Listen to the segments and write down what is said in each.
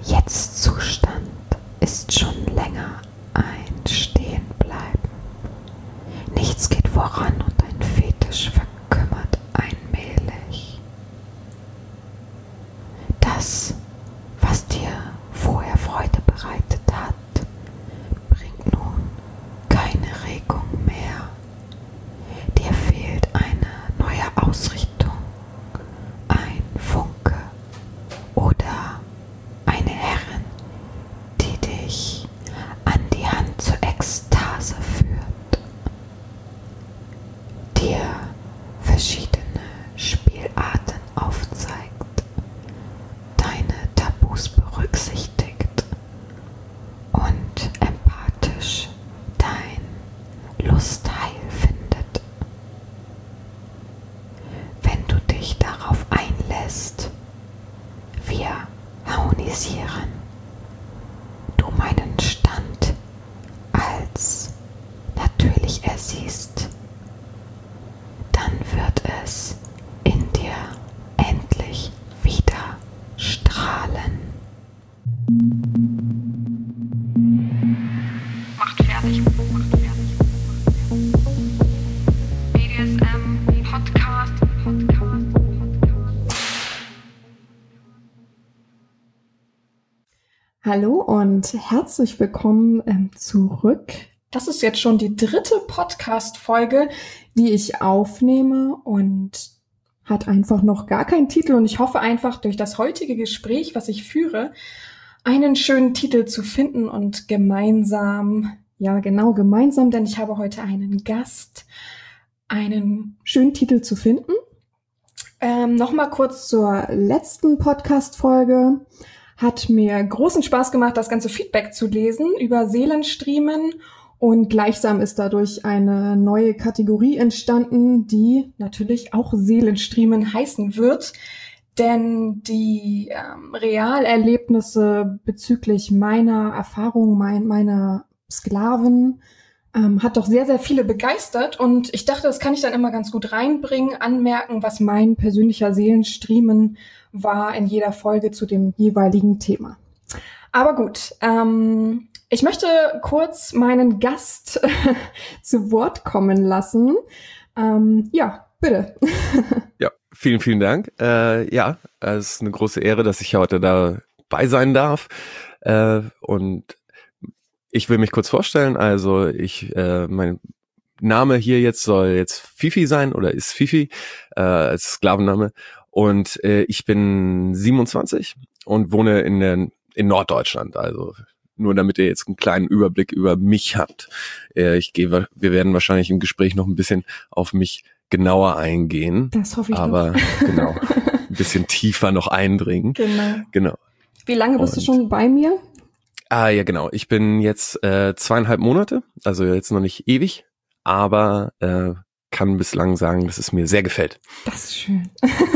Jetzt-Zustand ist schon länger ein Stehenbleiben. Nichts geht voran und dein Fetisch verkümmert allmählich. Das, was dir vorher Freude bereitet hat, bringt nun keine Regung mehr. Dir fehlt eine neue Ausrichtung, ein Funke oder eine Herrin, die dich an die Hand zur Ekstase führt, dir verschiedene Spielarten aufzeigt, deine Tabus berücksichtigt und empathisch dein Lustheil findet. Wenn du dich darauf einlässt, wir harmonisieren, du meinen Stand als natürlich ersiehst, dann wird es in dir endlich wieder strahlen. Macht fertig. BDSM Podcast. Hallo und herzlich willkommen zurück. Das ist jetzt schon die 3. Podcast-Folge, die ich aufnehme und hat einfach noch gar keinen Titel. Und ich hoffe einfach durch das heutige Gespräch, was ich führe, einen schönen Titel zu finden und gemeinsam, denn ich habe heute einen Gast, einen schönen Titel zu finden. Nochmal kurz zur letzten Podcast-Folge. Hat mir großen Spaß gemacht, das ganze Feedback zu lesen über Seelenstriemen und gleichsam ist dadurch eine neue Kategorie entstanden, die natürlich auch Seelenstriemen heißen wird, denn die Realerlebnisse bezüglich meiner Erfahrung, meiner Sklaven hat doch sehr, sehr viele begeistert und ich dachte, das kann ich dann immer ganz gut reinbringen, anmerken, was mein persönlicher Seelenstriemen war in jeder Folge zu dem jeweiligen Thema. Aber gut, ich möchte kurz meinen Gast zu Wort kommen lassen. Ja, bitte. Ja, vielen, vielen Dank. Ja, es ist eine große Ehre, dass ich heute dabei sein darf. Und ich will mich kurz vorstellen. Also mein Name hier jetzt soll jetzt Fifi sein oder ist Fifi als Sklavenname. Und ich bin 27 und wohne in Norddeutschland. Also nur damit ihr jetzt einen kleinen Überblick über mich habt. Wir werden wahrscheinlich im Gespräch noch ein bisschen auf mich genauer eingehen. Das hoffe ich aber noch. Genau, ein bisschen tiefer noch eindringen. Genau. Wie lange bist du schon bei mir? Ja, genau. Ich bin jetzt 2,5 Monate, also jetzt noch nicht ewig, aber kann bislang sagen, dass es mir sehr gefällt. Das ist schön.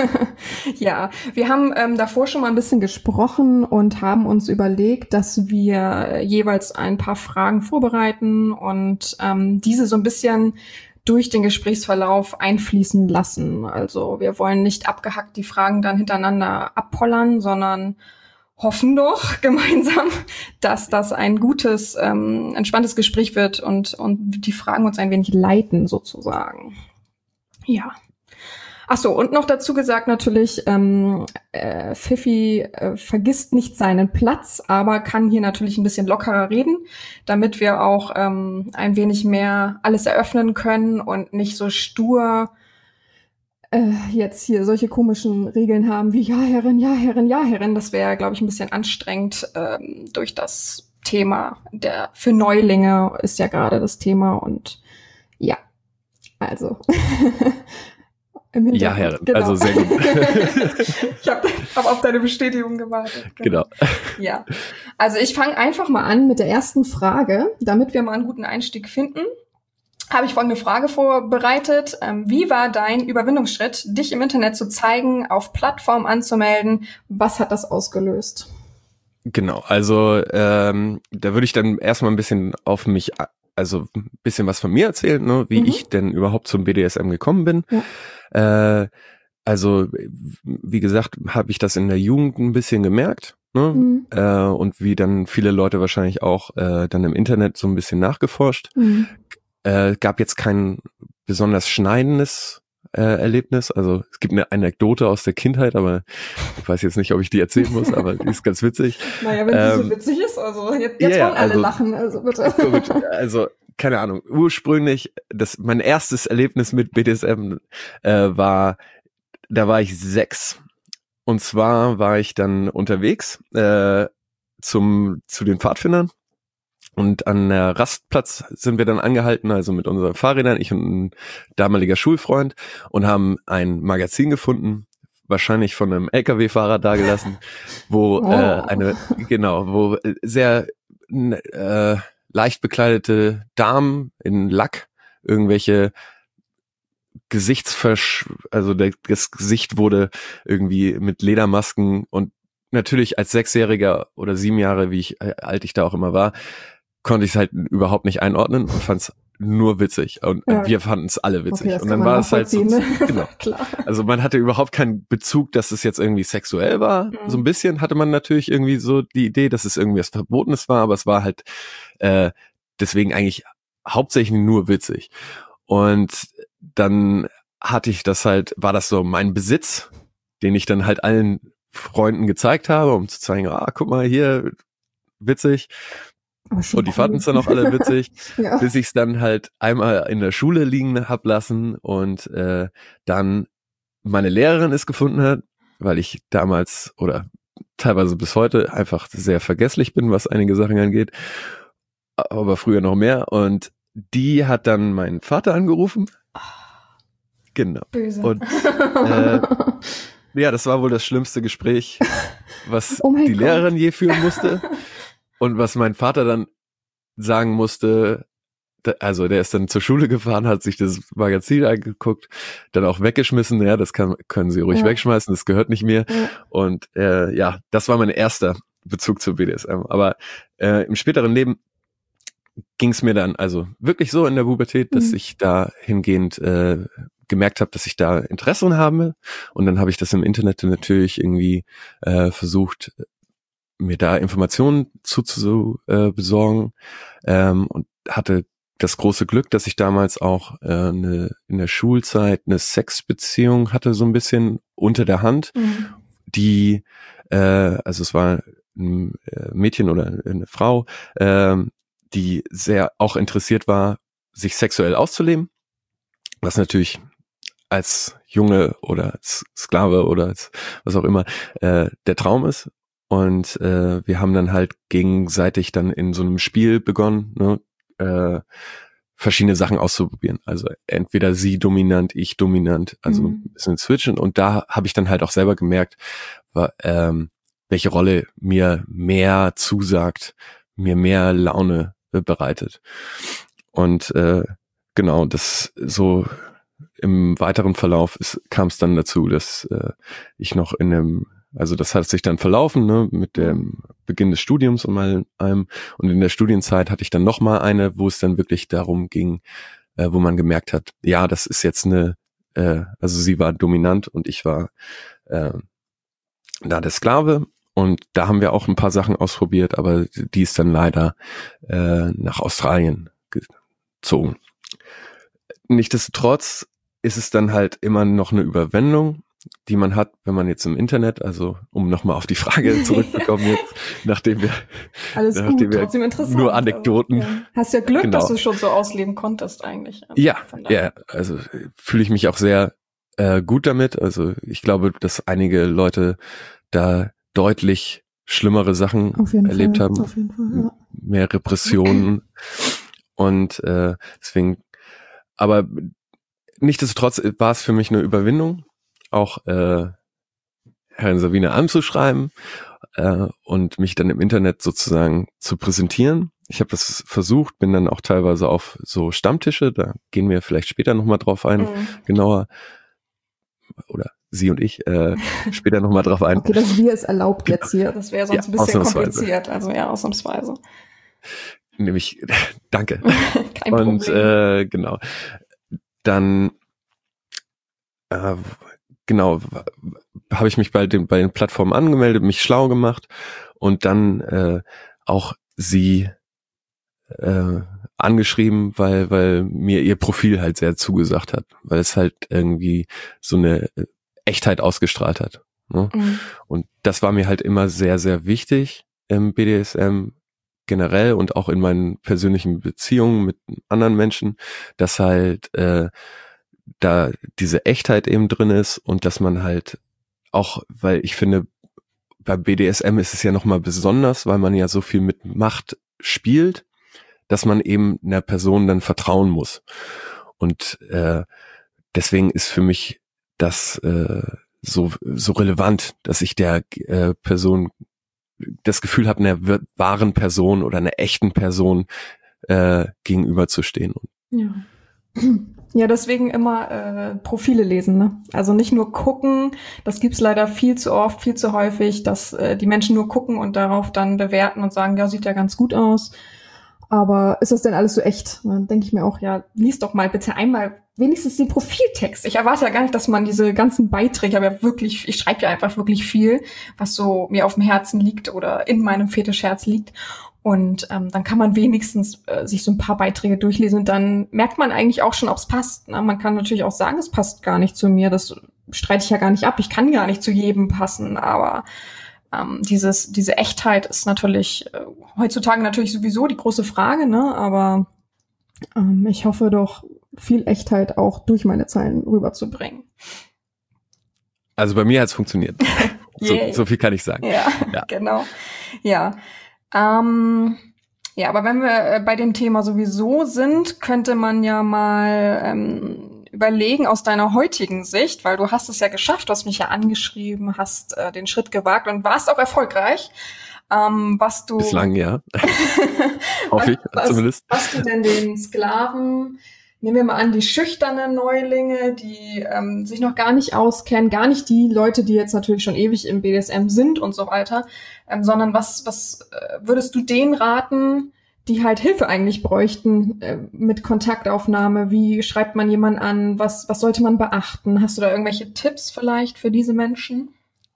Ja, wir haben davor schon mal ein bisschen gesprochen und haben uns überlegt, dass wir jeweils ein paar Fragen vorbereiten und diese so ein bisschen durch den Gesprächsverlauf einfließen lassen. Also wir wollen nicht abgehackt die Fragen dann hintereinander abpollern, sondern hoffen doch gemeinsam, dass das ein gutes, entspanntes Gespräch wird und die Fragen uns ein wenig leiten sozusagen. Ja. Ach so, und noch dazu gesagt natürlich, Fifi vergisst nicht seinen Platz, aber kann hier natürlich ein bisschen lockerer reden, damit wir auch ein wenig mehr alles eröffnen können und nicht so stur jetzt hier solche komischen Regeln haben wie Ja, Herrin, Ja, Herrin, Ja, Herrin. Das wäre, glaube ich, ein bisschen anstrengend durch das Thema. Für Neulinge ist ja gerade das Thema und ja, also Ja, Herrin, genau. Also sehr gut. Ich hab auf deine Bestätigung gewartet. Genau. Ja, also ich fange einfach mal an mit der ersten Frage, damit wir mal einen guten Einstieg finden. Habe ich folgende Frage vorbereitet. Wie war dein Überwindungsschritt, dich im Internet zu zeigen, auf Plattformen anzumelden? Was hat das ausgelöst? Genau, also da würde ich dann erstmal ein bisschen auf mich, also ein bisschen was von mir erzählen, ne, wie ich denn überhaupt zum BDSM gekommen bin. Ja. Also wie gesagt, habe ich das in der Jugend ein bisschen gemerkt ne? Mhm. Und wie dann viele Leute wahrscheinlich auch dann im Internet so ein bisschen nachgeforscht. Mhm. Gab jetzt kein besonders schneidendes Erlebnis. Also es gibt eine Anekdote aus der Kindheit, aber ich weiß jetzt nicht, ob ich die erzählen muss, aber die ist ganz witzig. Naja, wenn sie so witzig ist, also jetzt ja, wollen alle also, lachen, also bitte. Gut, also keine Ahnung. Ursprünglich, mein erstes Erlebnis mit BDSM da war ich 6. Und zwar war ich dann unterwegs zu den Pfadfindern. Und an der Rastplatz sind wir dann angehalten, also mit unseren Fahrrädern, ich und ein damaliger Schulfreund, und haben ein Magazin gefunden, wahrscheinlich von einem LKW-Fahrer dagelassen, wo wo sehr leicht bekleidete Damen in Lack irgendwelche also das Gesicht wurde irgendwie mit Ledermasken, und natürlich als 6-Jähriger oder 7 Jahre, alt ich da auch immer war, konnte ich es halt überhaupt nicht einordnen und fand es nur witzig. Und wir fanden es alle witzig. Okay, und dann war es halt so, genau. Klar. Also man hatte überhaupt keinen Bezug, dass es jetzt irgendwie sexuell war. Mhm. So ein bisschen hatte man natürlich irgendwie so die Idee, dass es irgendwie was Verbotenes war, aber es war halt deswegen eigentlich hauptsächlich nur witzig. Und dann war das so mein Besitz, den ich dann halt allen Freunden gezeigt habe, um zu zeigen, guck mal hier, witzig. Und die fanden es dann auch alle witzig, ja. bis ich es dann halt einmal in der Schule liegen hab lassen und dann meine Lehrerin es gefunden hat, weil ich damals oder teilweise bis heute einfach sehr vergesslich bin, was einige Sachen angeht, aber früher noch mehr. Und die hat dann meinen Vater angerufen. Genau. Böse. Und ja, das war wohl das schlimmste Gespräch, was die Gott. Lehrerin je führen musste. Und was mein Vater dann sagen musste, also der ist dann zur Schule gefahren, hat sich das Magazin angeguckt, dann auch weggeschmissen. Ja, das können Sie ruhig wegschmeißen, das gehört nicht mir. Ja. Und das war mein erster Bezug zu BDSM. Aber im späteren Leben ging es mir dann also wirklich so in der Pubertät, dass ich da hingehend gemerkt habe, dass ich da Interesse habe. Und dann habe ich das im Internet natürlich irgendwie versucht, mir da Informationen zu besorgen, und hatte das große Glück, dass ich damals auch in der Schulzeit eine Sexbeziehung hatte, so ein bisschen unter der Hand, die, also es war ein Mädchen oder eine Frau, die sehr auch interessiert war, sich sexuell auszuleben, was natürlich als Junge oder als Sklave oder als was auch immer der Traum ist. Und wir haben dann halt gegenseitig dann in so einem Spiel begonnen, ne, verschiedene Sachen auszuprobieren. Also entweder sie dominant, ich dominant, also ein bisschen switchen. Und da habe ich dann halt auch selber gemerkt, welche Rolle mir mehr zusagt, mir mehr Laune bereitet. Und genau, das so im weiteren Verlauf kam es dann dazu, dass ich noch also das hat sich dann verlaufen, ne, mit dem Beginn des Studiums und allem. Und in der Studienzeit hatte ich dann noch mal eine, wo es dann wirklich darum ging, wo man gemerkt hat, ja, das ist jetzt also sie war dominant und ich war da der Sklave. Und da haben wir auch ein paar Sachen ausprobiert, aber die ist dann leider nach Australien gezogen. Nichtsdestotrotz ist es dann halt immer noch eine Überwindung, die man hat, wenn man jetzt im Internet, also um nochmal auf die Frage zurückzukommen jetzt, nachdem wir trotzdem interessant. Nur Anekdoten. Also, ja. Hast ja Glück, Genau. dass du es schon so ausleben konntest eigentlich. Ja, also fühle ich mich auch sehr gut damit. Also ich glaube, dass einige Leute da deutlich schlimmere Sachen erlebt haben. Auf jeden Fall, ja. Mehr Repressionen. Und deswegen, aber nichtsdestotrotz war es für mich eine Überwindung, auch Herrn Savine anzuschreiben und mich dann im Internet sozusagen zu präsentieren. Ich habe das versucht, bin dann auch teilweise auf so Stammtische, da gehen wir vielleicht später nochmal drauf ein, genauer, oder Sie und ich später nochmal drauf ein. Okay, das Wir ist erlaubt jetzt hier. Das wäre sonst ein bisschen ausnahmsweise. kompliziert. Also ja, ausnahmsweise. Nämlich, danke. Kein Und Problem. genau. Dann genau, habe ich mich bei den Plattformen angemeldet, mich schlau gemacht und dann auch sie angeschrieben, weil mir ihr Profil halt sehr zugesagt hat, weil es halt irgendwie so eine Echtheit ausgestrahlt hat. Ne? Mhm. Und das war mir halt immer sehr, sehr wichtig im BDSM generell und auch in meinen persönlichen Beziehungen mit anderen Menschen, dass halt da diese Echtheit eben drin ist und dass man halt auch, weil ich finde, bei BDSM ist es ja nochmal besonders, weil man ja so viel mit Macht spielt, dass man eben einer Person dann vertrauen muss. Und deswegen ist für mich das so relevant, dass ich der Person das Gefühl habe, einer wahren Person oder einer echten Person gegenüberzustehen. Ja. Ja, deswegen immer Profile lesen, ne? Also nicht nur gucken, das gibt's leider viel zu oft, viel zu häufig, dass die Menschen nur gucken und darauf dann bewerten und sagen, ja, sieht ja ganz gut aus. Aber ist das denn alles so echt? Und dann denke ich mir auch, ja, lies doch mal bitte einmal wenigstens den Profiltext. Ich erwarte ja gar nicht, dass man diese ganzen Beiträge, ich schreibe ja einfach wirklich viel, was so mir auf dem Herzen liegt oder in meinem Fetischherz liegt. Und dann kann man wenigstens sich so ein paar Beiträge durchlesen und dann merkt man eigentlich auch schon, ob es passt. Na, man kann natürlich auch sagen, es passt gar nicht zu mir. Das streite ich ja gar nicht ab. Ich kann gar nicht zu jedem passen, aber diese Echtheit ist natürlich heutzutage natürlich sowieso die große Frage, ne? Aber ich hoffe doch, viel Echtheit auch durch meine Zeilen rüberzubringen. Also bei mir hat es funktioniert. So viel kann ich sagen. Ja. Genau. Ja. Ja, aber wenn wir bei dem Thema sowieso sind, könnte man ja mal überlegen aus deiner heutigen Sicht, weil du hast es ja geschafft, du hast mich ja angeschrieben, hast den Schritt gewagt und warst auch erfolgreich. Was du bislang, ja. Hoffe ich, zumindest. Was du denn den Sklaven, nehmen wir mal an, die schüchternen Neulinge, die sich noch gar nicht auskennen, gar nicht die Leute, die jetzt natürlich schon ewig im BDSM sind und so weiter, sondern was würdest du denen raten, die halt Hilfe eigentlich bräuchten mit Kontaktaufnahme? Wie schreibt man jemanden an? Was sollte man beachten? Hast du da irgendwelche Tipps vielleicht für diese Menschen?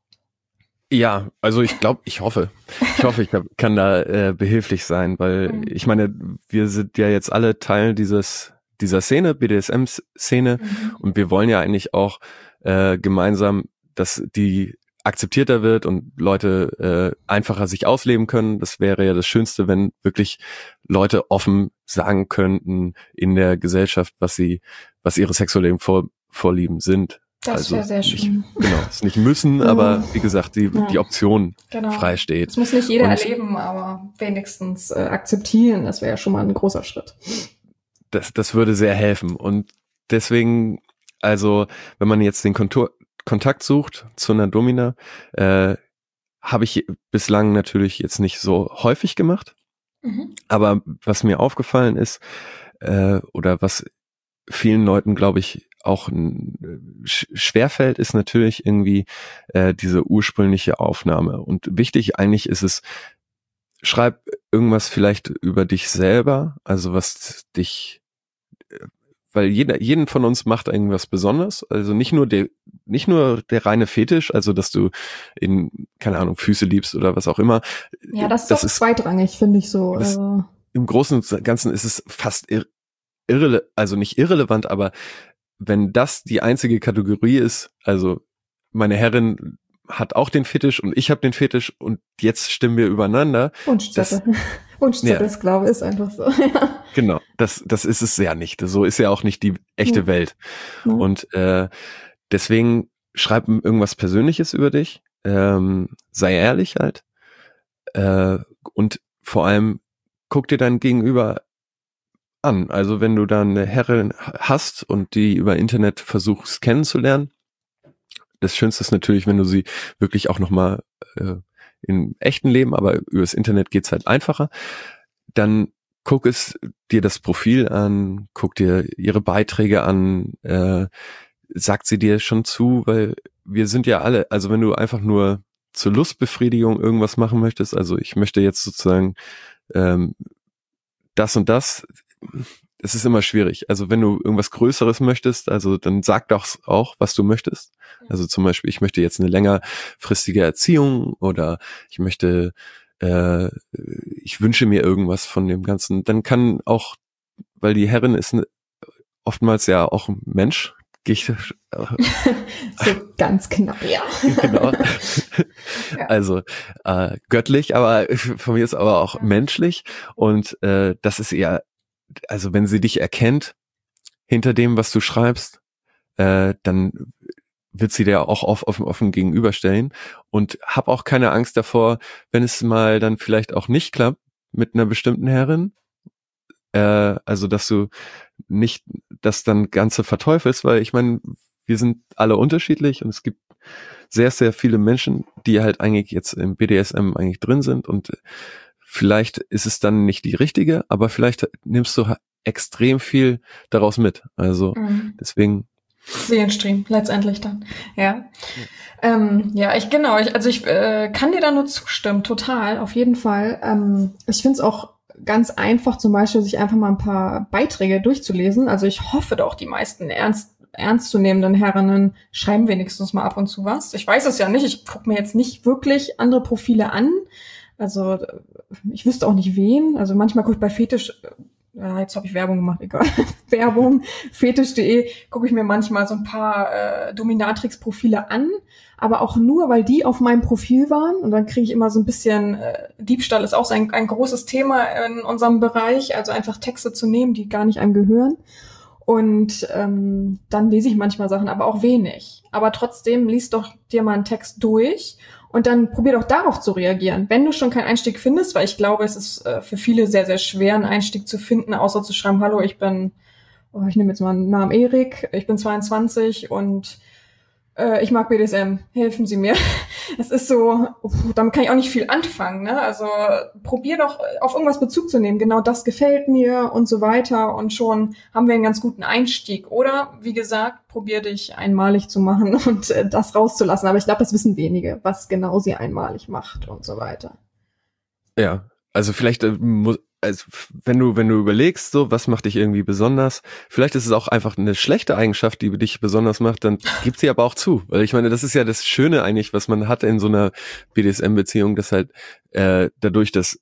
Ja, also ich hoffe, ich kann da behilflich sein, weil ich meine, wir sind ja jetzt alle Teil dieser Szene, BDSM-Szene, und wir wollen ja eigentlich auch gemeinsam, dass die akzeptierter wird und Leute einfacher sich ausleben können. Das wäre ja das Schönste, wenn wirklich Leute offen sagen könnten in der Gesellschaft, was ihre sexuellen Vorlieben sind. Das wäre sehr schön. Es nicht müssen, aber wie gesagt, die Option frei steht. Das muss nicht jeder erleben, aber wenigstens akzeptieren. Das wäre ja schon mal ein großer Schritt. Das würde sehr helfen. Und deswegen, also wenn man jetzt den Kontakt sucht zu einer Domina, habe ich bislang natürlich jetzt nicht so häufig gemacht. Aber was mir aufgefallen ist, oder was vielen Leuten, glaube ich, auch schwerfällt, ist natürlich irgendwie diese ursprüngliche Aufnahme. Und wichtig eigentlich ist es, schreib irgendwas vielleicht über dich selber, also was dich, weil jeden von uns macht irgendwas besonders, also nicht nur der reine Fetisch, also dass du keine Ahnung, Füße liebst oder was auch immer. Ja, das ist zweitrangig, finde ich so. Im Großen und Ganzen ist es fast also nicht irrelevant, aber wenn das die einzige Kategorie ist, also meine Herrin hat auch den Fetisch und ich habe den Fetisch und jetzt stimmen wir übereinander. Wunschzettelsklave ist einfach so. Ja. Genau, das ist es ja nicht. So ist ja auch nicht die echte Welt. Ja. Und deswegen schreib irgendwas Persönliches über dich, sei ehrlich halt und vor allem guck dir dein Gegenüber an. Also wenn du dann eine Herrin hast und die über Internet versuchst kennenzulernen, das Schönste ist natürlich, wenn du sie wirklich auch nochmal im echten Leben, aber übers Internet geht's halt einfacher, dann guck dir das Profil an, guck dir ihre Beiträge an, sagt sie dir schon zu, weil wir sind ja alle, also wenn du einfach nur zur Lustbefriedigung irgendwas machen möchtest, also ich möchte jetzt sozusagen das und das, es ist immer schwierig. Also wenn du irgendwas Größeres möchtest, also dann sag doch auch, was du möchtest. Also zum Beispiel, ich möchte jetzt eine längerfristige Erziehung oder ich möchte, ich wünsche mir irgendwas von dem Ganzen. Dann kann auch, weil die Herrin ist oftmals ja auch ein Mensch, gehe ich So ganz knapp, ja. genau. Ja. Also göttlich, aber von mir ist aber auch menschlich. Und das ist eher, also wenn sie dich erkennt hinter dem, was du schreibst, dann wird sie dir auch offen gegenüberstellen. Und hab auch keine Angst davor, wenn es mal dann vielleicht auch nicht klappt mit einer bestimmten Herrin. Also dass du nicht das dann Ganze verteufelst, weil ich meine, wir sind alle unterschiedlich und es gibt sehr, sehr viele Menschen, die halt eigentlich jetzt im BDSM eigentlich drin sind und vielleicht ist es dann nicht die richtige, aber vielleicht nimmst du extrem viel daraus mit. Also deswegen. Seelenstream, letztendlich dann. Ja. Ja, ich kann dir da nur zustimmen, total, auf jeden Fall. Ich finde es auch ganz einfach, zum Beispiel sich einfach mal ein paar Beiträge durchzulesen. Also ich hoffe doch, die meisten ernstzunehmenden Herrinnen schreiben wenigstens mal ab und zu was. Ich weiß es ja nicht, ich gucke mir jetzt nicht wirklich andere Profile an. Also ich wüsste auch nicht wen. Also manchmal gucke ich bei Fetisch, jetzt habe ich Werbung gemacht, egal. Werbung, fetisch.de, gucke ich mir manchmal so ein paar Dominatrix-Profile an, aber auch nur, weil die auf meinem Profil waren. Und dann kriege ich immer so ein bisschen, Diebstahl ist auch so ein großes Thema in unserem Bereich, also einfach Texte zu nehmen, die gar nicht einem gehören. Und dann lese ich manchmal Sachen, aber auch wenig. Aber trotzdem, lies doch dir mal einen Text durch und dann probier doch darauf zu reagieren. Wenn du schon keinen Einstieg findest, weil ich glaube, es ist für viele sehr, sehr schwer, einen Einstieg zu finden, außer zu schreiben, hallo, ich nehme jetzt mal einen Namen Erik, ich bin 22 und ich mag BDSM, helfen Sie mir. Es ist so, damit kann ich auch nicht viel anfangen, ne? Also probier doch auf irgendwas Bezug zu nehmen. Genau das gefällt mir und so weiter und schon haben wir einen ganz guten Einstieg. Oder, wie gesagt, probier dich einmalig zu machen und das rauszulassen. Aber ich glaube, das wissen wenige, was genau sie einmalig macht und so weiter. Ja, also vielleicht also wenn du überlegst, so was macht dich irgendwie besonders, vielleicht ist es auch einfach eine schlechte Eigenschaft, die dich besonders macht, dann gib sie aber auch zu, weil ich meine, das ist ja das Schöne eigentlich, was man hat in so einer BDSM-Beziehung, dass halt dadurch, dass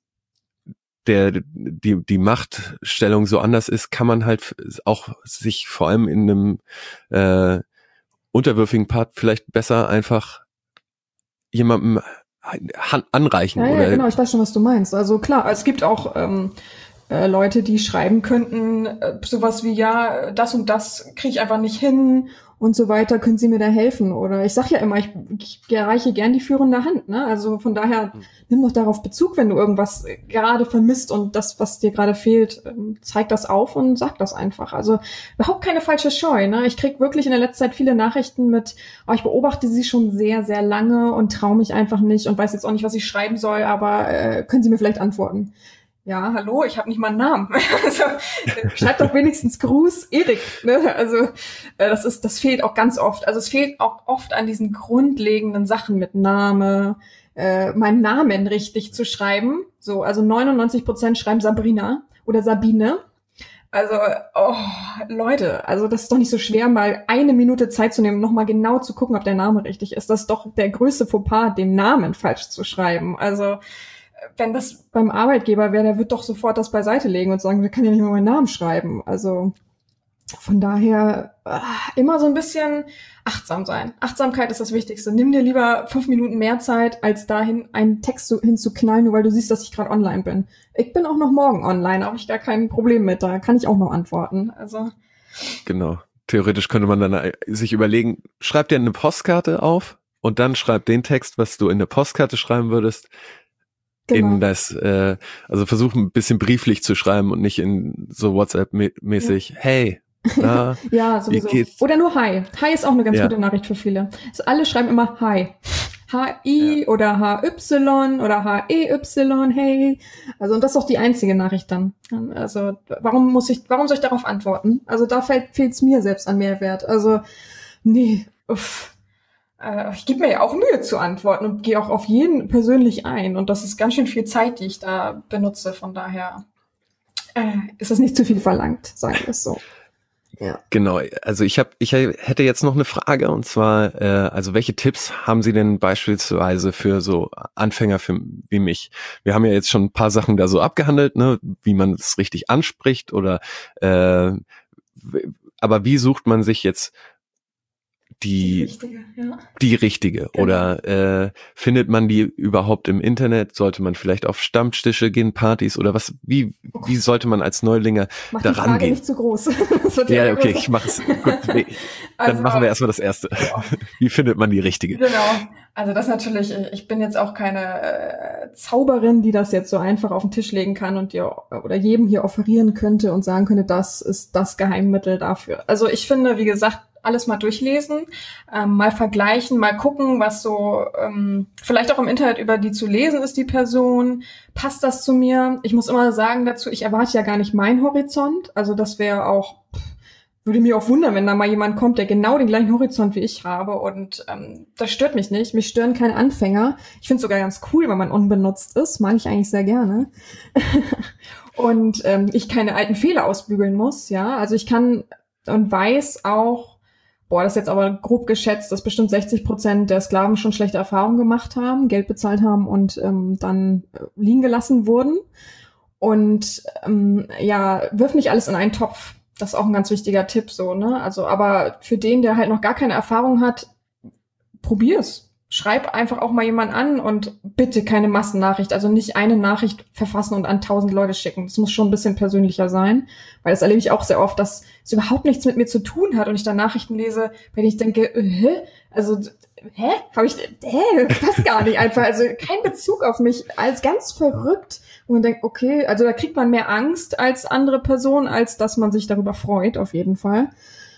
die Machtstellung so anders ist, kann man halt auch sich vor allem in einem unterwürfigen Part vielleicht besser einfach jemandem anreichen. Ja, oder genau, ich weiß schon, was du meinst. Also klar, es gibt auch Leute, die schreiben könnten, sowas wie, ja, das und das kriege ich einfach nicht hin und so weiter, können Sie mir da helfen? Oder ich sag ja immer, ich reiche gern die führende Hand, ne? Also von daher, nimm doch darauf Bezug, wenn du irgendwas gerade vermisst und das, was dir gerade fehlt, zeig das auf und sag das einfach. Also überhaupt keine falsche Scheu, ne? Ich krieg wirklich in der letzten Zeit viele Nachrichten mit, ich beobachte sie schon sehr, sehr lange und traue mich einfach nicht und weiß jetzt auch nicht, was ich schreiben soll, aber können Sie mir vielleicht antworten? Ja, hallo, ich habe nicht mal einen Namen. Also, schreib doch wenigstens Gruß, Erik. Ne? Also das fehlt auch ganz oft. Also es fehlt auch oft an diesen grundlegenden Sachen mit Name, meinen Namen richtig zu schreiben. So, also 99% schreiben Sabrina oder Sabine. Also, Leute, also das ist doch nicht so schwer, mal 1 Minute Zeit zu nehmen, nochmal genau zu gucken, ob der Name richtig ist. Das ist doch der größte Fauxpas, den Namen falsch zu schreiben. Also wenn das beim Arbeitgeber wäre, der wird doch sofort das beiseite legen und sagen, der kann ja nicht mal meinen Namen schreiben. Also von daher immer so ein bisschen achtsam sein. Achtsamkeit ist das Wichtigste. Nimm dir lieber 5 Minuten mehr Zeit, als dahin einen Text hinzuknallen, nur weil du siehst, dass ich gerade online bin. Ich bin auch noch morgen online, habe ich gar kein Problem mit. Da kann ich auch noch antworten. Also genau. Theoretisch könnte man dann sich überlegen, schreib dir eine Postkarte auf und dann schreib den Text, was du in der Postkarte schreiben würdest, genau. in das, also versuch ein bisschen brieflich zu schreiben und nicht in so WhatsApp-mäßig, hey, na, ja, sowieso. wie geht's? Oder nur Hi. Hi ist auch eine ganz gute Nachricht für viele. Also alle schreiben immer Hi. H-I oder H-Y oder H-E-Y, hey. Also, und das ist auch die einzige Nachricht dann. Also, warum soll ich darauf antworten? Also, da fehlt's mir selbst an Mehrwert. Also, nee, ich gebe mir ja auch Mühe zu antworten und gehe auch auf jeden persönlich ein. Und das ist ganz schön viel Zeit, die ich da benutze. Von daher, ist das nicht zu viel verlangt, sagen wir es so. Ja. Genau, also ich hätte jetzt noch eine Frage, und zwar, also welche Tipps haben Sie denn beispielsweise für so Anfänger wie mich? Wir haben ja jetzt schon ein paar Sachen da so abgehandelt, ne, wie man es richtig anspricht oder aber wie sucht man sich jetzt die richtige Genau. Oder findet man die überhaupt im Internet? Sollte man vielleicht auf Stammtische gehen, Partys oder was? Wie sollte man als Neulinger Mach da die Frage rangehen? nicht zu groß. Ja, okay, ich mach's. Gut, nee. Dann Also, machen wir erstmal das Erste. ja. Wie findet man die richtige? Genau. Also das natürlich, ich bin jetzt auch keine Zauberin, die das jetzt so einfach auf den Tisch legen kann und dir oder jedem hier offerieren könnte und sagen könnte, das ist das Geheimmittel dafür. Also ich finde, wie gesagt, alles mal durchlesen, mal vergleichen, mal gucken, was so vielleicht auch im Internet über die zu lesen ist, die Person. Passt das zu mir? Ich muss immer sagen dazu, ich erwarte ja gar nicht meinen Horizont. Also das wäre auch, würde mich auch wundern, wenn da mal jemand kommt, der genau den gleichen Horizont wie ich habe. Und das stört mich nicht. Mich stören keine Anfänger. Ich finde es sogar ganz cool, wenn man unbenutzt ist. Mag ich eigentlich sehr gerne. Und ich keine alten Fehler ausbügeln muss. Ja, also ich kann und weiß auch, das ist jetzt aber grob geschätzt, dass bestimmt 60% der Sklaven schon schlechte Erfahrungen gemacht haben, Geld bezahlt haben und dann liegen gelassen wurden. Und wirf nicht alles in einen Topf. Das ist auch ein ganz wichtiger Tipp, so, ne? Also, aber für den, der halt noch gar keine Erfahrung hat, probier's. Schreib einfach auch mal jemanden an und bitte keine Massennachricht. Also nicht eine Nachricht verfassen und an 1000 Leute schicken. Das muss schon ein bisschen persönlicher sein, weil das erlebe ich auch sehr oft, dass es überhaupt nichts mit mir zu tun hat und ich dann Nachrichten lese, wenn ich denke, passt gar nicht einfach. Also kein Bezug auf mich, als ganz verrückt. Und man denkt, okay, also da kriegt man mehr Angst als andere Personen, als dass man sich darüber freut, auf jeden Fall.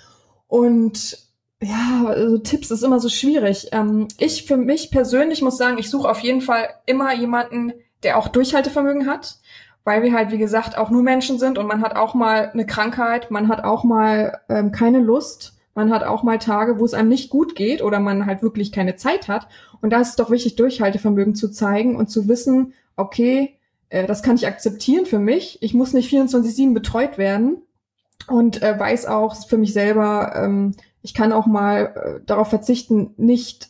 Und ja, also Tipps ist immer so schwierig. Ich für mich persönlich muss sagen, ich suche auf jeden Fall immer jemanden, der auch Durchhaltevermögen hat, weil wir halt, wie gesagt, auch nur Menschen sind und man hat auch mal eine Krankheit, man hat auch mal keine Lust, man hat auch mal Tage, wo es einem nicht gut geht oder man halt wirklich keine Zeit hat. Und da ist es doch wichtig, Durchhaltevermögen zu zeigen und zu wissen, okay, das kann ich akzeptieren für mich. Ich muss nicht 24/7 betreut werden und weiß auch für mich selber, ich kann auch mal darauf verzichten, nicht